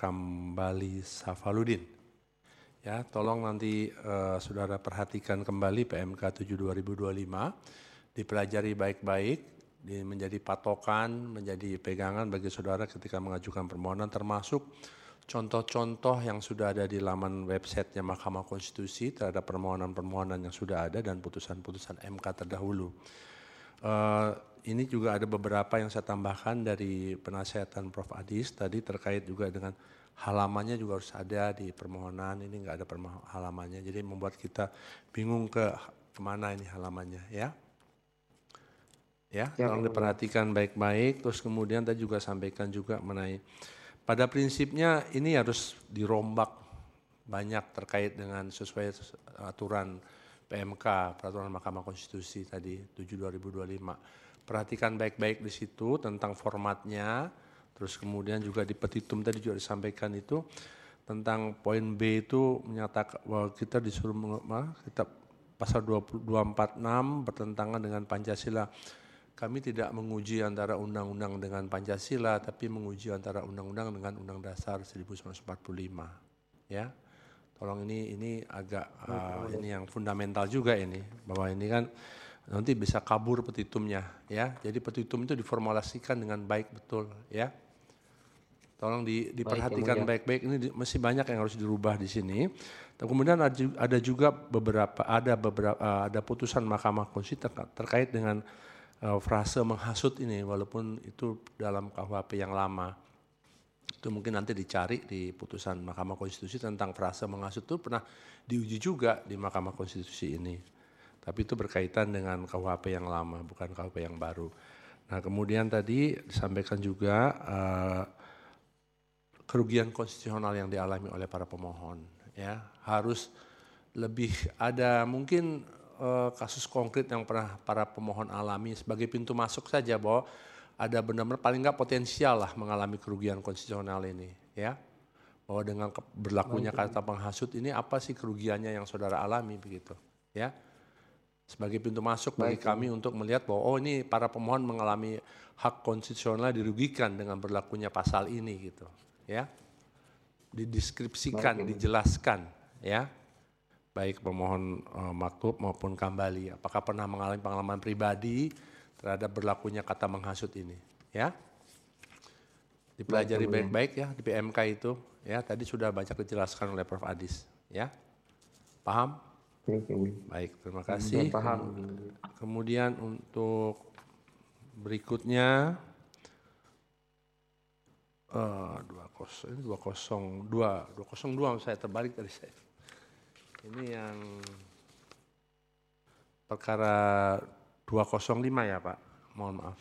Kambali Safaludin. Ya, tolong nanti saudara perhatikan kembali PMK 7 2025, dipelajari baik-baik, menjadi patokan, menjadi pegangan bagi saudara ketika mengajukan permohonan, termasuk contoh-contoh yang sudah ada di laman websitenya Mahkamah Konstitusi terhadap permohonan-permohonan yang sudah ada dan putusan-putusan MK terdahulu. Ini juga ada beberapa yang saya tambahkan dari penasihatan Prof. Adis tadi terkait juga dengan halamannya juga harus ada di permohonan, ini enggak ada halamannya, jadi membuat kita bingung kemana ini halamannya ya. Ya, tolong diperhatikan baik-baik. Terus kemudian tadi juga sampaikan juga mengenai pada prinsipnya ini harus dirombak banyak terkait dengan sesuai aturan PMK, Peraturan Mahkamah Konstitusi tadi 7/2025. Perhatikan baik-baik di situ tentang formatnya. Terus kemudian juga di petitum tadi juga disampaikan itu tentang poin B itu menyatakan bahwa kita disuruh kita pasal 246 bertentangan dengan Pancasila. Kami tidak menguji antara undang-undang dengan Pancasila, tapi menguji antara undang-undang dengan Undang Dasar 1945. Ya, tolong ini agak ini yang fundamental juga ini, bahwa ini kan nanti bisa kabur petitumnya, ya. Jadi petitum itu diformulasikan dengan baik betul, ya. Tolong diperhatikan baik-baik. Ini masih banyak yang harus dirubah di sini. Dan kemudian ada juga ada putusan Mahkamah Konstitusi terkait dengan frase menghasut ini, walaupun itu dalam KUHP yang lama. Itu mungkin nanti dicari di putusan Mahkamah Konstitusi tentang frase menghasut itu pernah diuji juga di Mahkamah Konstitusi ini. Tapi itu berkaitan dengan KUHP yang lama, bukan KUHP yang baru. Nah, kemudian tadi disampaikan juga kerugian konstitusional yang dialami oleh para pemohon, ya harus lebih ada mungkin kasus konkret yang pernah para pemohon alami sebagai pintu masuk saja, bahwa ada benar-benar paling nggak potensial lah mengalami kerugian konstitusional ini, ya, bahwa dengan berlakunya kata penghasut ini apa sih kerugiannya yang saudara alami begitu, ya, sebagai pintu masuk bagi kami untuk melihat bahwa oh ini para pemohon mengalami hak konstitusional dirugikan dengan berlakunya pasal ini gitu. Ya, dideskripsikan, dijelaskan, ya, baik pemohon maktub maupun kambali, apakah pernah mengalami pengalaman pribadi terhadap berlakunya kata menghasut ini, ya, dipelajari baik-baik ya di PMK itu, ya, tadi sudah banyak dijelaskan oleh Prof. Adis, ya, paham? Baik, terima kasih. Paham. Kemudian untuk berikutnya. 202 saya terbalik tadi saya. Ini yang perkara 205 ya Pak, mohon maaf.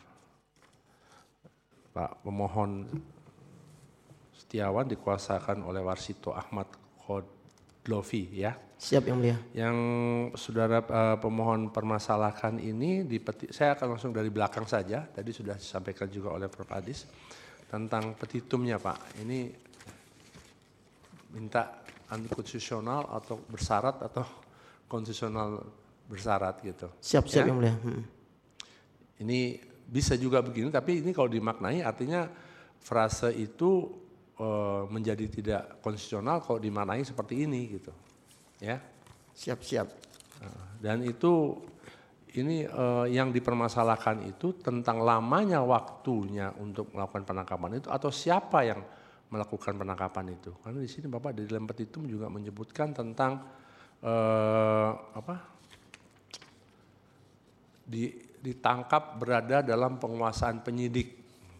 Pak pemohon Setiawan dikuasakan oleh Warsito Ahmad Khodlovi ya. Siap yang mulia. Yang saudara pemohon permasalahkan ini, saya akan langsung dari belakang saja, tadi sudah disampaikan juga oleh Prof. Adis. Tentang petitumnya Pak, ini minta antikonstitusional atau bersyarat atau konstitusional bersyarat gitu. Siap ya? Yang mulia. Ini bisa juga begini, tapi ini kalau dimaknai artinya frase itu menjadi tidak konstitusional kalau dimaknai seperti ini gitu, ya. Siap. Dan itu ini yang dipermasalahkan itu tentang lamanya waktunya untuk melakukan penangkapan itu atau siapa yang melakukan penangkapan itu. Karena di sini Bapak di dalam petitum juga menyebutkan tentang ditangkap berada dalam penguasaan penyidik.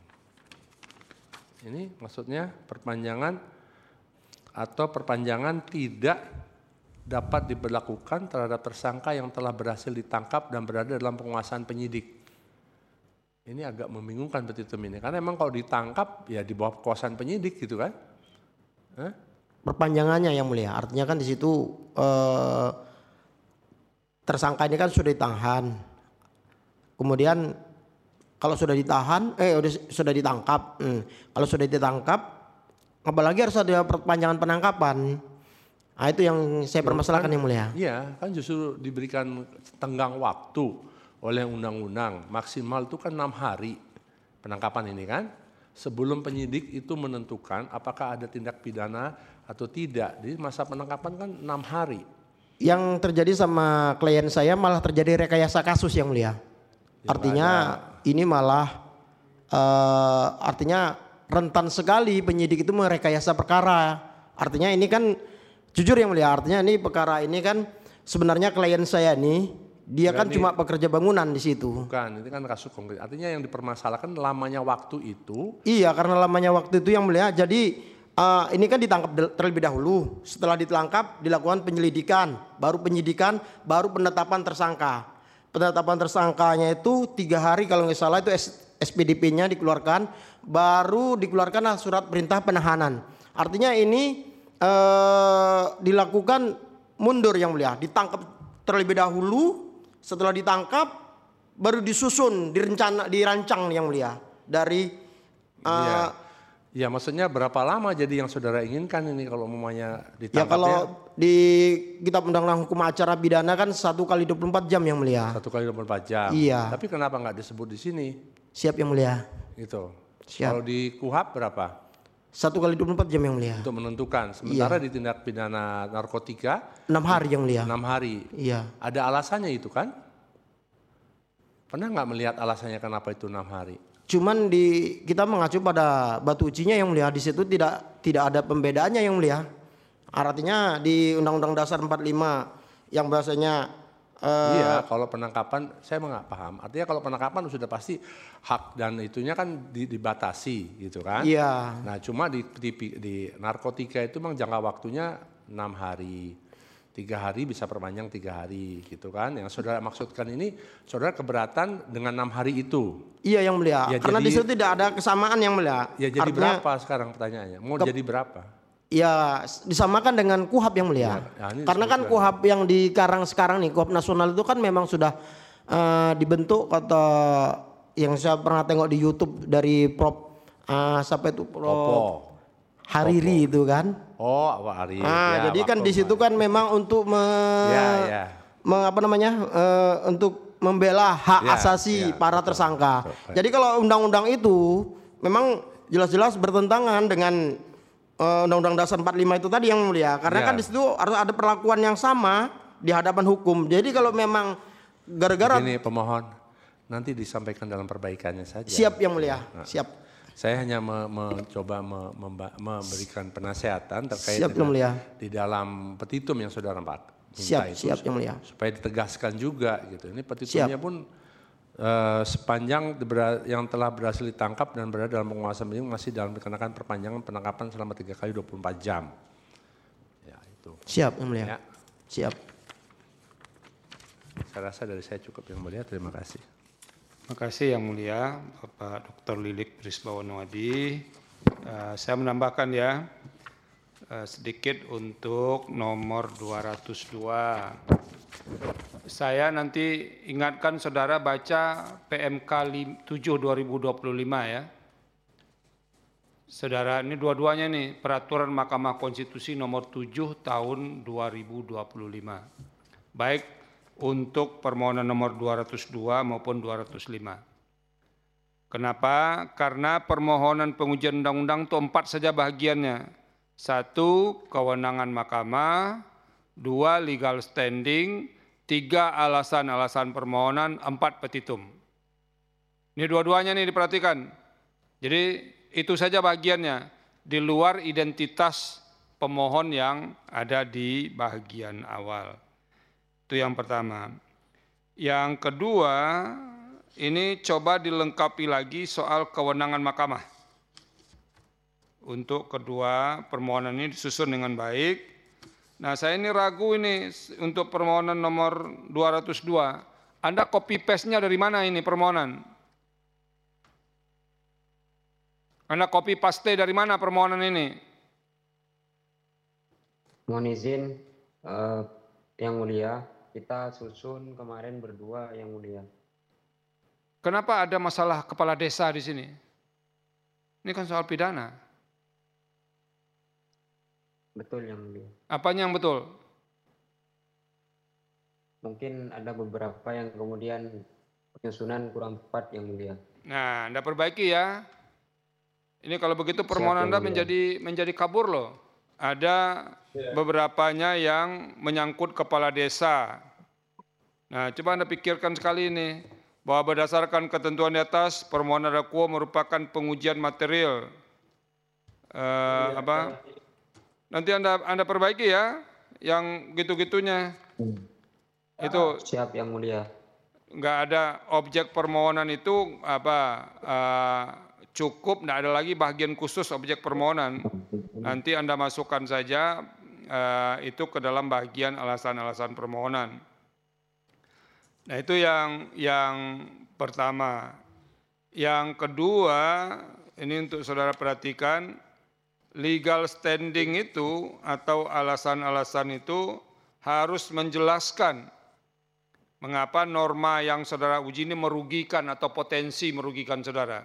Ini maksudnya perpanjangan tidak dapat diberlakukan terhadap tersangka yang telah berhasil ditangkap dan berada dalam penguasaan penyidik. Ini agak membingungkan petitum ini, karena memang kalau ditangkap ya di bawah kekuasaan penyidik gitu kan. Perpanjangannya yang mulia, artinya kan di situ tersangka ini kan sudah ditahan. Kemudian kalau sudah ditahan, sudah ditangkap. Kalau sudah ditangkap, apalagi harus ada perpanjangan penangkapan. Nah, itu yang saya permasalahkan yang mulia. Iya, kan justru diberikan tenggang waktu oleh undang-undang. Maksimal itu kan 6 hari penangkapan ini kan. sebelum penyidik itu menentukan apakah ada tindak pidana atau tidak. Jadi masa penangkapan kan 6 hari. Yang terjadi sama klien saya malah terjadi rekayasa kasus yang mulia. Artinya ini malah artinya rentan sekali penyidik itu merekayasa perkara. Artinya ini kan jujur yang mulia, artinya ini perkara ini kan sebenarnya klien saya nih dia kan cuma pekerja bangunan di situ. Bukan, ini kan kasus konkret. Artinya yang dipermasalahkan lamanya waktu itu. Iya, karena lamanya waktu itu yang mulia. Jadi ini kan ditangkap terlebih dahulu. Setelah ditangkap dilakukan penyelidikan, baru penetapan tersangka. Penetapan tersangkanya itu 3 hari kalau nggak salah itu SPDP-nya dikeluarkan, baru dikeluarkan surat perintah penahanan. Artinya ini dilakukan mundur yang mulia, ditangkap terlebih dahulu. Setelah ditangkap baru disusun, dirancang yang mulia dari Ya maksudnya berapa lama jadi yang saudara inginkan ini kalau umumnya ditangkapnya? Ya kalau di Kitab Undang-Undang Hukum Acara Pidana kan 1 kali 24 jam yang mulia. 1 kali 24 jam. Iya. Tapi kenapa nggak disebut di sini? Siap yang mulia. Gitu. Siap. Kalau di KUHAP berapa? 1 kali 24 jam yang mulia. Untuk menentukan. Sementara di tindak pidana narkotika 6 hari yang mulia. 6 hari. Iya. Ada alasannya itu kan? Pernah nggak melihat alasannya kenapa itu 6 hari? Cuman kita mengacu pada batu ujinya yang mulia, di situ tidak ada pembedaannya yang mulia. Artinya di Undang-Undang Dasar 45 yang bahasanya iya, kalau penangkapan saya nggak paham. Artinya kalau penangkapan sudah pasti hak dan itunya kan dibatasi gitu kan. Iya. Nah cuma di narkotika itu memang jangka waktunya 6 hari. 3 hari bisa perpanjang 3 hari gitu kan. Yang saudara maksudkan ini saudara keberatan dengan 6 hari itu. Iya yang mulia. Ya, karena jadi, di situ tidak ada kesamaan yang mulia. Ya jadi berapa sekarang pertanyaannya? Mau jadi berapa? Ya disamakan dengan KUHAP yang mulia. Karena kan KUHAP yang dikarang sekarang nih, KUHAP nasional itu kan memang sudah dibentuk atau yang saya pernah tengok di YouTube dari Prof siapa itu Prof Hariri itu kan. Oh, Pak Hariri. Jadi kan di situ kan memang untuk untuk membela hak asasi para tersangka. Jadi kalau undang-undang itu memang jelas-jelas bertentangan dengan Undang-Undang Dasar 45 itu tadi yang mulia, karena kan di situ harus ada perlakuan yang sama di hadapan hukum. Jadi kalau memang gara-gara ini pemohon nanti disampaikan dalam perbaikannya saja. Siap yang mulia, siap. Saya hanya mencoba memberikan penasehatan terkait siap yang mulia. Di dalam petitum yang saudara minta siap, itu siap yang mulia. Supaya ditegaskan juga gitu. Ini petitumnya pun sepanjang yang telah berhasil ditangkap dan berada dalam penguasaan penyidik masih dalam dikenakan perpanjangan penangkapan selama 3 kali 24 jam. Ya itu. Siap yang mulia. Ya. Siap. Saya rasa dari saya cukup yang mulia. Terima kasih. Terima kasih yang mulia Bapak Dr. Lilik Prisbawanwadi. Saya menambahkan ya sedikit untuk nomor 202. Saya nanti ingatkan saudara baca PMK 7 2025 ya. Saudara ini dua-duanya nih Peraturan Mahkamah Konstitusi nomor 7 tahun 2025. Baik untuk permohonan nomor 202 maupun 205. Kenapa? Karena permohonan pengujian undang-undang itu 4 saja bahagiannya. 1. Kewenangan mahkamah, 2. Legal standing, 3. Alasan-alasan permohonan, 4. petitum. Ini dua-duanya nih diperhatikan. Jadi itu saja bagiannya, di luar identitas pemohon yang ada di bagian awal. Itu yang pertama. Yang kedua, ini coba dilengkapi lagi soal kewenangan mahkamah. Untuk kedua permohonan ini disusun dengan baik. Nah saya ini ragu ini untuk permohonan nomor 202. Anda copy paste-nya dari mana ini permohonan? Anda copy paste dari mana permohonan ini? Mohon izin yang mulia, kita susun kemarin berdua yang mulia. Kenapa ada masalah kepala desa di sini? Ini kan soal pidana. Betul yang mulia. Apanya yang betul? Mungkin ada beberapa yang kemudian penyusunan kurang tepat yang mulia. Nah, Anda perbaiki ya. Ini kalau begitu permohonan Anda menjadi kabur loh. Ada beberapanya yang menyangkut kepala desa. Nah, coba Anda pikirkan sekali ini, bahwa berdasarkan ketentuan di atas, permohonan dakwa merupakan pengujian material. Nanti Anda perbaiki ya, yang gitu-gitunya. Itu Siap Yang Mulia. nggak ada objek permohonan itu cukup, nggak ada lagi bagian khusus objek permohonan. Nanti Anda masukkan saja itu ke dalam bagian alasan-alasan permohonan. Nah, itu yang pertama. Yang kedua, ini untuk saudara perhatikan, legal standing itu atau alasan-alasan itu harus menjelaskan mengapa norma yang saudara uji ini merugikan atau potensi merugikan saudara.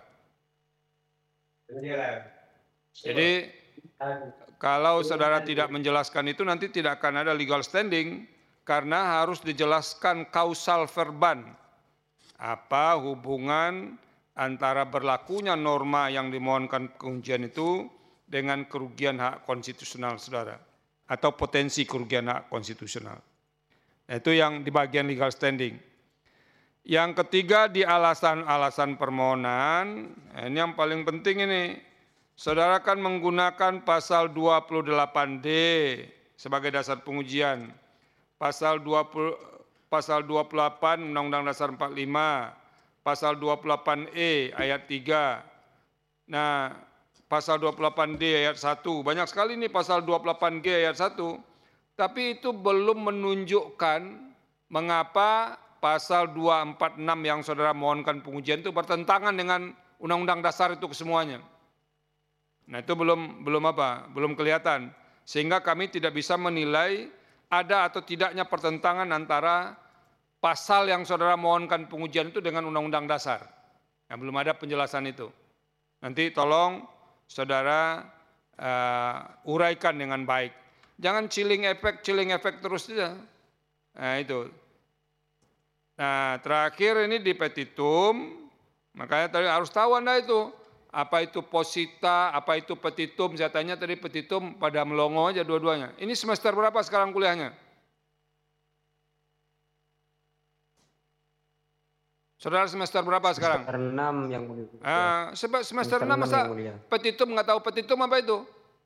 Jadi kalau saudara tidak menjelaskan itu nanti tidak akan ada legal standing karena harus dijelaskan kausal verban. Apa hubungan antara berlakunya norma yang dimohonkan pengujian itu dengan kerugian hak konstitusional saudara atau potensi kerugian hak konstitusional. Itu yang di bagian legal standing. Yang ketiga di alasan-alasan permohonan, ini yang paling penting ini. Saudara kan menggunakan pasal 28D sebagai dasar pengujian. Pasal 28 Undang-Undang Dasar 45, pasal 28E ayat 3. Nah, pasal 28D ayat 1, banyak sekali nih pasal 28G ayat 1. Tapi itu belum menunjukkan mengapa pasal 246 yang saudara mohonkan pengujian itu bertentangan dengan undang-undang dasar itu kesemuanya. Nah, itu belum kelihatan. Sehingga kami tidak bisa menilai ada atau tidaknya pertentangan antara pasal yang saudara mohonkan pengujian itu dengan undang-undang dasar. Nah, belum ada penjelasan itu. Nanti tolong saudara uraikan dengan baik. Jangan chilling effect terus saja. Nah, itu. Nah, terakhir ini di petitum, makanya tadi harus tahu Anda itu, apa itu posita, apa itu petitum, saya tanya tadi petitum pada melongo aja dua-duanya. Ini semester berapa sekarang kuliahnya? Saudara semester berapa sekarang? Semester 6 Yang Mulia. Semester 6 masa petitum nggak tahu petitum apa itu?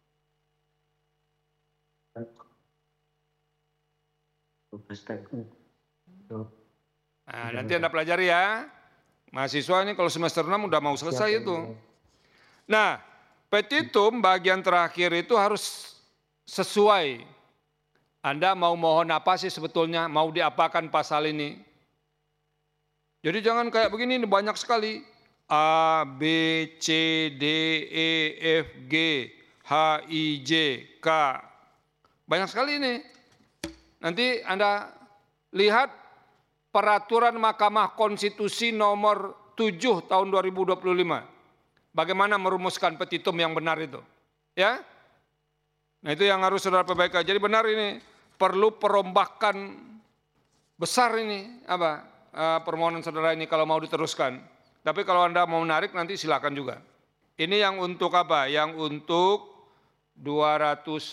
Nah, nanti Anda pelajari ya. Mahasiswa ini kalau semester 6 udah mau selesai itu. Nah, petitum bagian terakhir itu harus sesuai. Anda mau mohon apa sih sebetulnya? Mau diapakan pasal ini? Jadi jangan kayak begini, ini banyak sekali. A, B, C, D, E, F, G, H, I, J, K. Banyak sekali ini. Nanti Anda lihat Peraturan Mahkamah Konstitusi nomor 7 tahun 2025. Bagaimana merumuskan petitum yang benar itu. Ya? Nah, itu yang harus saudara perbaiki. Jadi benar ini perlu perombakan besar ini permohonan saudara ini kalau mau diteruskan. Tapi kalau Anda mau menarik nanti silakan juga. Ini yang untuk apa? Yang untuk 202.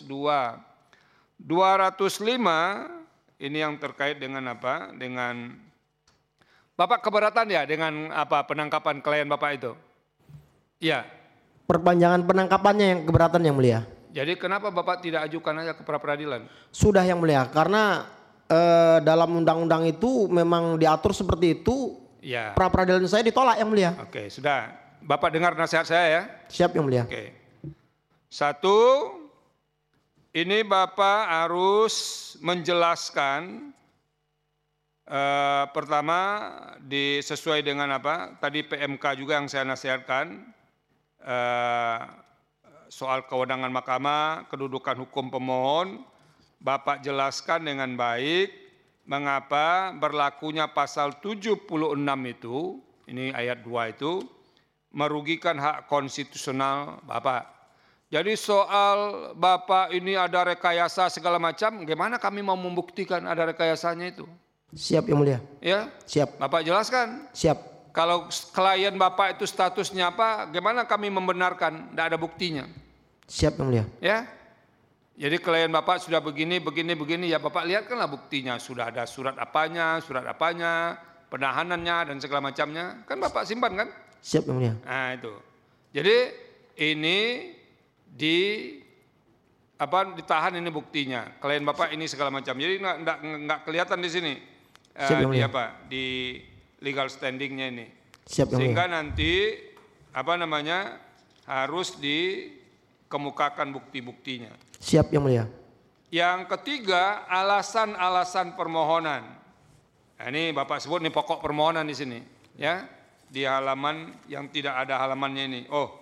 205 ini yang terkait dengan apa? Dengan Bapak keberatan ya dengan penangkapan klien Bapak itu? Iya. Perpanjangan penangkapannya yang keberatan Yang Mulia. Jadi kenapa Bapak tidak ajukan aja ke pra peradilan? Sudah Yang Mulia, karena dalam undang-undang itu memang diatur seperti itu. Ya. Pra peradilan saya ditolak Yang Mulia. Oke, sudah. Bapak dengar nasihat saya ya? Siap Yang Mulia. Oke. Satu, ini Bapak harus menjelaskan pertama sesuai dengan apa? Tadi PMK juga yang saya nasihatkan soal kewenangan mahkamah, kedudukan hukum pemohon. Bapak jelaskan dengan baik mengapa berlakunya pasal 76 itu, ini ayat 2 itu merugikan hak konstitusional Bapak. Jadi soal Bapak ini ada rekayasa segala macam, gimana kami mau membuktikan ada rekayasanya itu? Siap Yang Mulia. Ya? Siap. Bapak jelaskan. Siap. Kalau klien Bapak itu statusnya apa, gimana kami membenarkan? Tidak ada buktinya. Siap Yang Mulia. Ya, jadi klien Bapak sudah begini, ya Bapak lihatkanlah buktinya. Sudah ada surat apanya, penahanannya dan segala macamnya. Kan Bapak simpan kan? Siap Yang Mulia. Nah itu. Jadi ini ditahan ini buktinya. Klien Bapak ini segala macam. Jadi nggak kelihatan di sini. Di legal standingnya ini. Siap, sehingga nanti harus dikemukakan bukti-buktinya. Siap Yang Mulia. Yang ketiga, alasan-alasan permohonan. Nah, ini Bapak sebut nih pokok permohonan di sini, ya, di halaman yang tidak ada halamannya ini.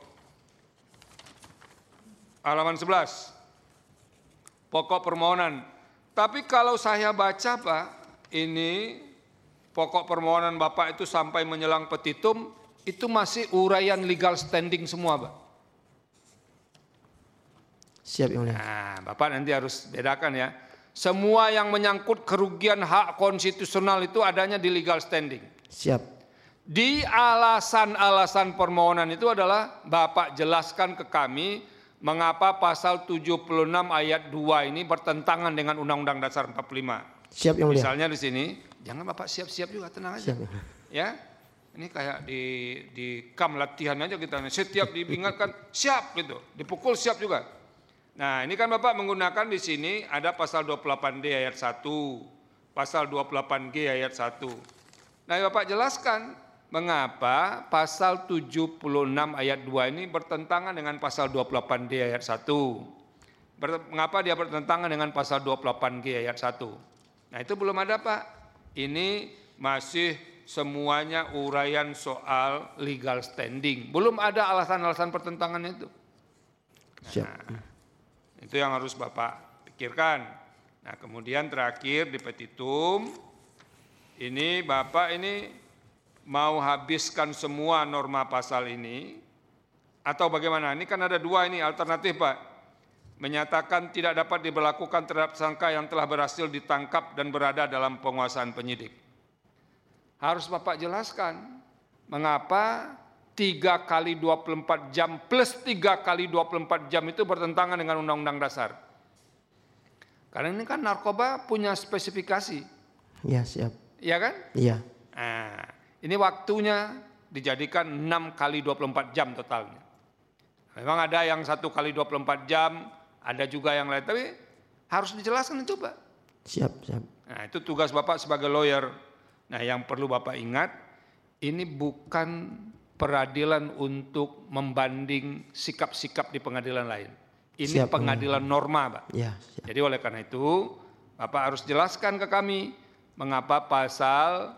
Halaman 11. Pokok permohonan. Tapi kalau saya baca Pak, ini pokok permohonan Bapak itu sampai menjelang petitum, itu masih uraian legal standing semua Pak. Siap Yang Mulia. Nah, Bapak nanti harus bedakan ya. Semua yang menyangkut kerugian hak konstitusional itu adanya di legal standing. Siap. Di alasan-alasan permohonan itu adalah Bapak jelaskan ke kami mengapa pasal 76 ayat 2 ini bertentangan dengan Undang-Undang Dasar 45. Siap Yang Mulia. Misalnya di sini, jangan Bapak siap-siap juga, tenang aja. Siap. Ya, ini kayak di kam latihan aja kita, setiap diingatkan siap gitu, dipukul siap juga. Nah ini kan Bapak menggunakan di sini ada pasal 28D ayat 1, pasal 28G ayat 1. Nah Bapak jelaskan mengapa pasal 76 ayat 2 ini bertentangan dengan pasal 28D ayat 1. Mengapa dia bertentangan dengan pasal 28G ayat 1. Nah itu belum ada Pak, ini masih semuanya uraian soal legal standing. Belum ada alasan-alasan pertentangan itu. Siap. Itu yang harus Bapak pikirkan. Nah kemudian terakhir di petitum, ini Bapak ini mau habiskan semua norma pasal ini, atau bagaimana? Ini kan ada dua ini alternatif Pak. Menyatakan tidak dapat diberlakukan terhadap tersangka yang telah berhasil ditangkap dan berada dalam penguasaan penyidik. Harus Bapak jelaskan mengapa 3 kali 24 jam plus 3 kali 24 jam itu bertentangan dengan Undang-Undang Dasar. Karena ini kan narkoba punya spesifikasi. Iya, siap. Iya kan? Iya. Nah, ini waktunya dijadikan 6 kali 24 jam totalnya. Memang ada yang 1 kali 24 jam, ada juga yang lain, tapi harus dijelaskan itu Pak. Siap, siap. Nah itu tugas Bapak sebagai lawyer. Nah yang perlu Bapak ingat, ini bukan peradilan untuk membanding sikap-sikap di pengadilan lain. Ini Siap, pengadilan norma Pak. Ya, siap. Jadi oleh karena itu Bapak harus jelaskan ke kami mengapa pasal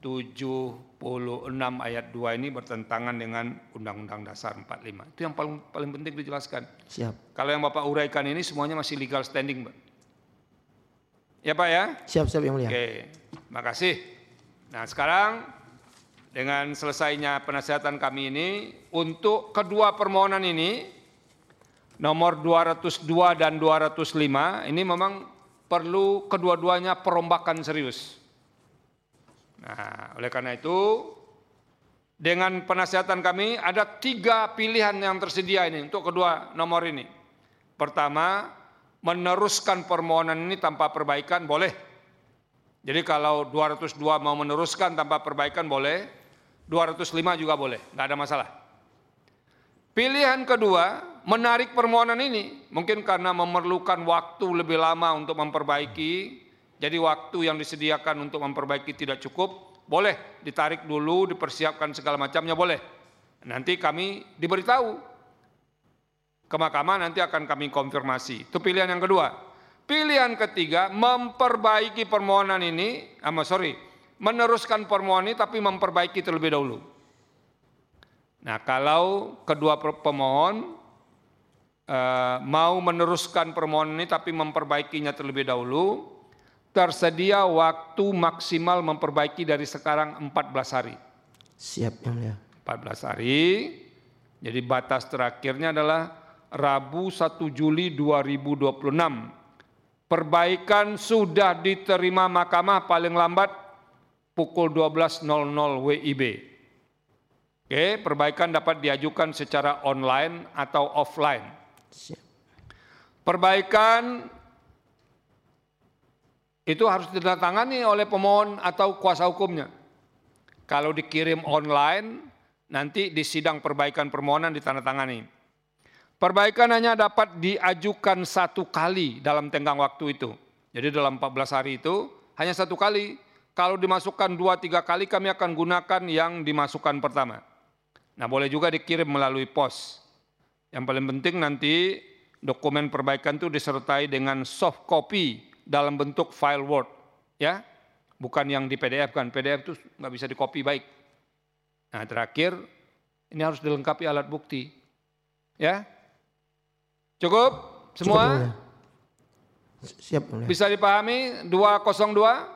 76 ayat 2 ini bertentangan dengan Undang-Undang Dasar 45. Itu yang paling penting dijelaskan. Siap. Kalau yang Bapak uraikan ini semuanya masih legal standing Pak. Ya Pak ya? Siap, siap Yang Mulia. Oke, makasih. Nah sekarang dengan selesainya penasihatan kami ini, untuk kedua permohonan ini, nomor 202 dan 205, ini memang perlu kedua-duanya perombakan serius. Nah, oleh karena itu, dengan penasihatan kami ada 3 pilihan yang tersedia ini untuk kedua nomor ini. Pertama, meneruskan permohonan ini tanpa perbaikan boleh. Jadi kalau 202 mau meneruskan tanpa perbaikan boleh. 205 juga boleh, nggak ada masalah. Pilihan kedua, menarik permohonan ini, mungkin karena memerlukan waktu lebih lama untuk memperbaiki, jadi waktu yang disediakan untuk memperbaiki tidak cukup, boleh ditarik dulu, dipersiapkan segala macamnya, boleh. Nanti kami diberitahu ke mahkamah, nanti akan kami konfirmasi. Itu pilihan yang kedua. Pilihan ketiga, memperbaiki permohonan ini, meneruskan permohonan ini tapi memperbaiki terlebih dahulu. Nah kalau kedua pemohon mau meneruskan permohonan ini tapi memperbaikinya terlebih dahulu, tersedia waktu maksimal memperbaiki dari sekarang 14 hari. Siap Yang Mulia. 14 hari, jadi batas terakhirnya adalah Rabu 1 Juli 2026. Perbaikan sudah diterima mahkamah paling lambat pukul 12.00 WIB. Oke, perbaikan dapat diajukan secara online atau offline. Perbaikan itu harus ditandatangani oleh pemohon atau kuasa hukumnya. Kalau dikirim online, nanti di sidang perbaikan permohonan ditandatangani. Perbaikan hanya dapat diajukan 1 kali dalam tenggang waktu itu. Jadi dalam 14 hari itu hanya 1 kali. Kalau dimasukkan 2-3 kali kami akan gunakan yang dimasukkan pertama. Nah, boleh juga dikirim melalui pos. Yang paling penting nanti dokumen perbaikan itu disertai dengan soft copy dalam bentuk file Word, ya, bukan yang di PDF kan. PDF itu nggak bisa di copy baik. Nah, terakhir ini harus dilengkapi alat bukti, ya. Cukup semua? Siap, Mulia. Bisa dipahami 202?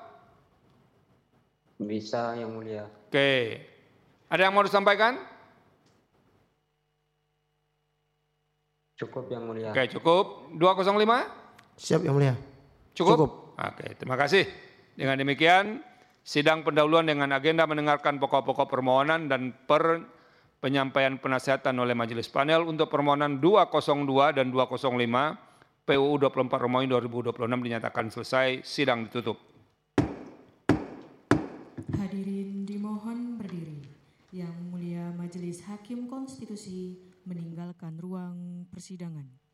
Bisa, Yang Mulia. Oke. Ada yang mau disampaikan? Cukup, Yang Mulia. Oke, cukup. 205? Siap, Yang Mulia. Cukup? Oke, terima kasih. Dengan demikian, sidang pendahuluan dengan agenda mendengarkan pokok-pokok permohonan dan penyampaian penasihatan oleh Majelis Panel untuk permohonan 202 dan 205 PUU 24 Romawi 2026 dinyatakan selesai, sidang ditutup. Hadirin dimohon berdiri. Yang Mulia Majelis Hakim Konstitusi meninggalkan ruang persidangan.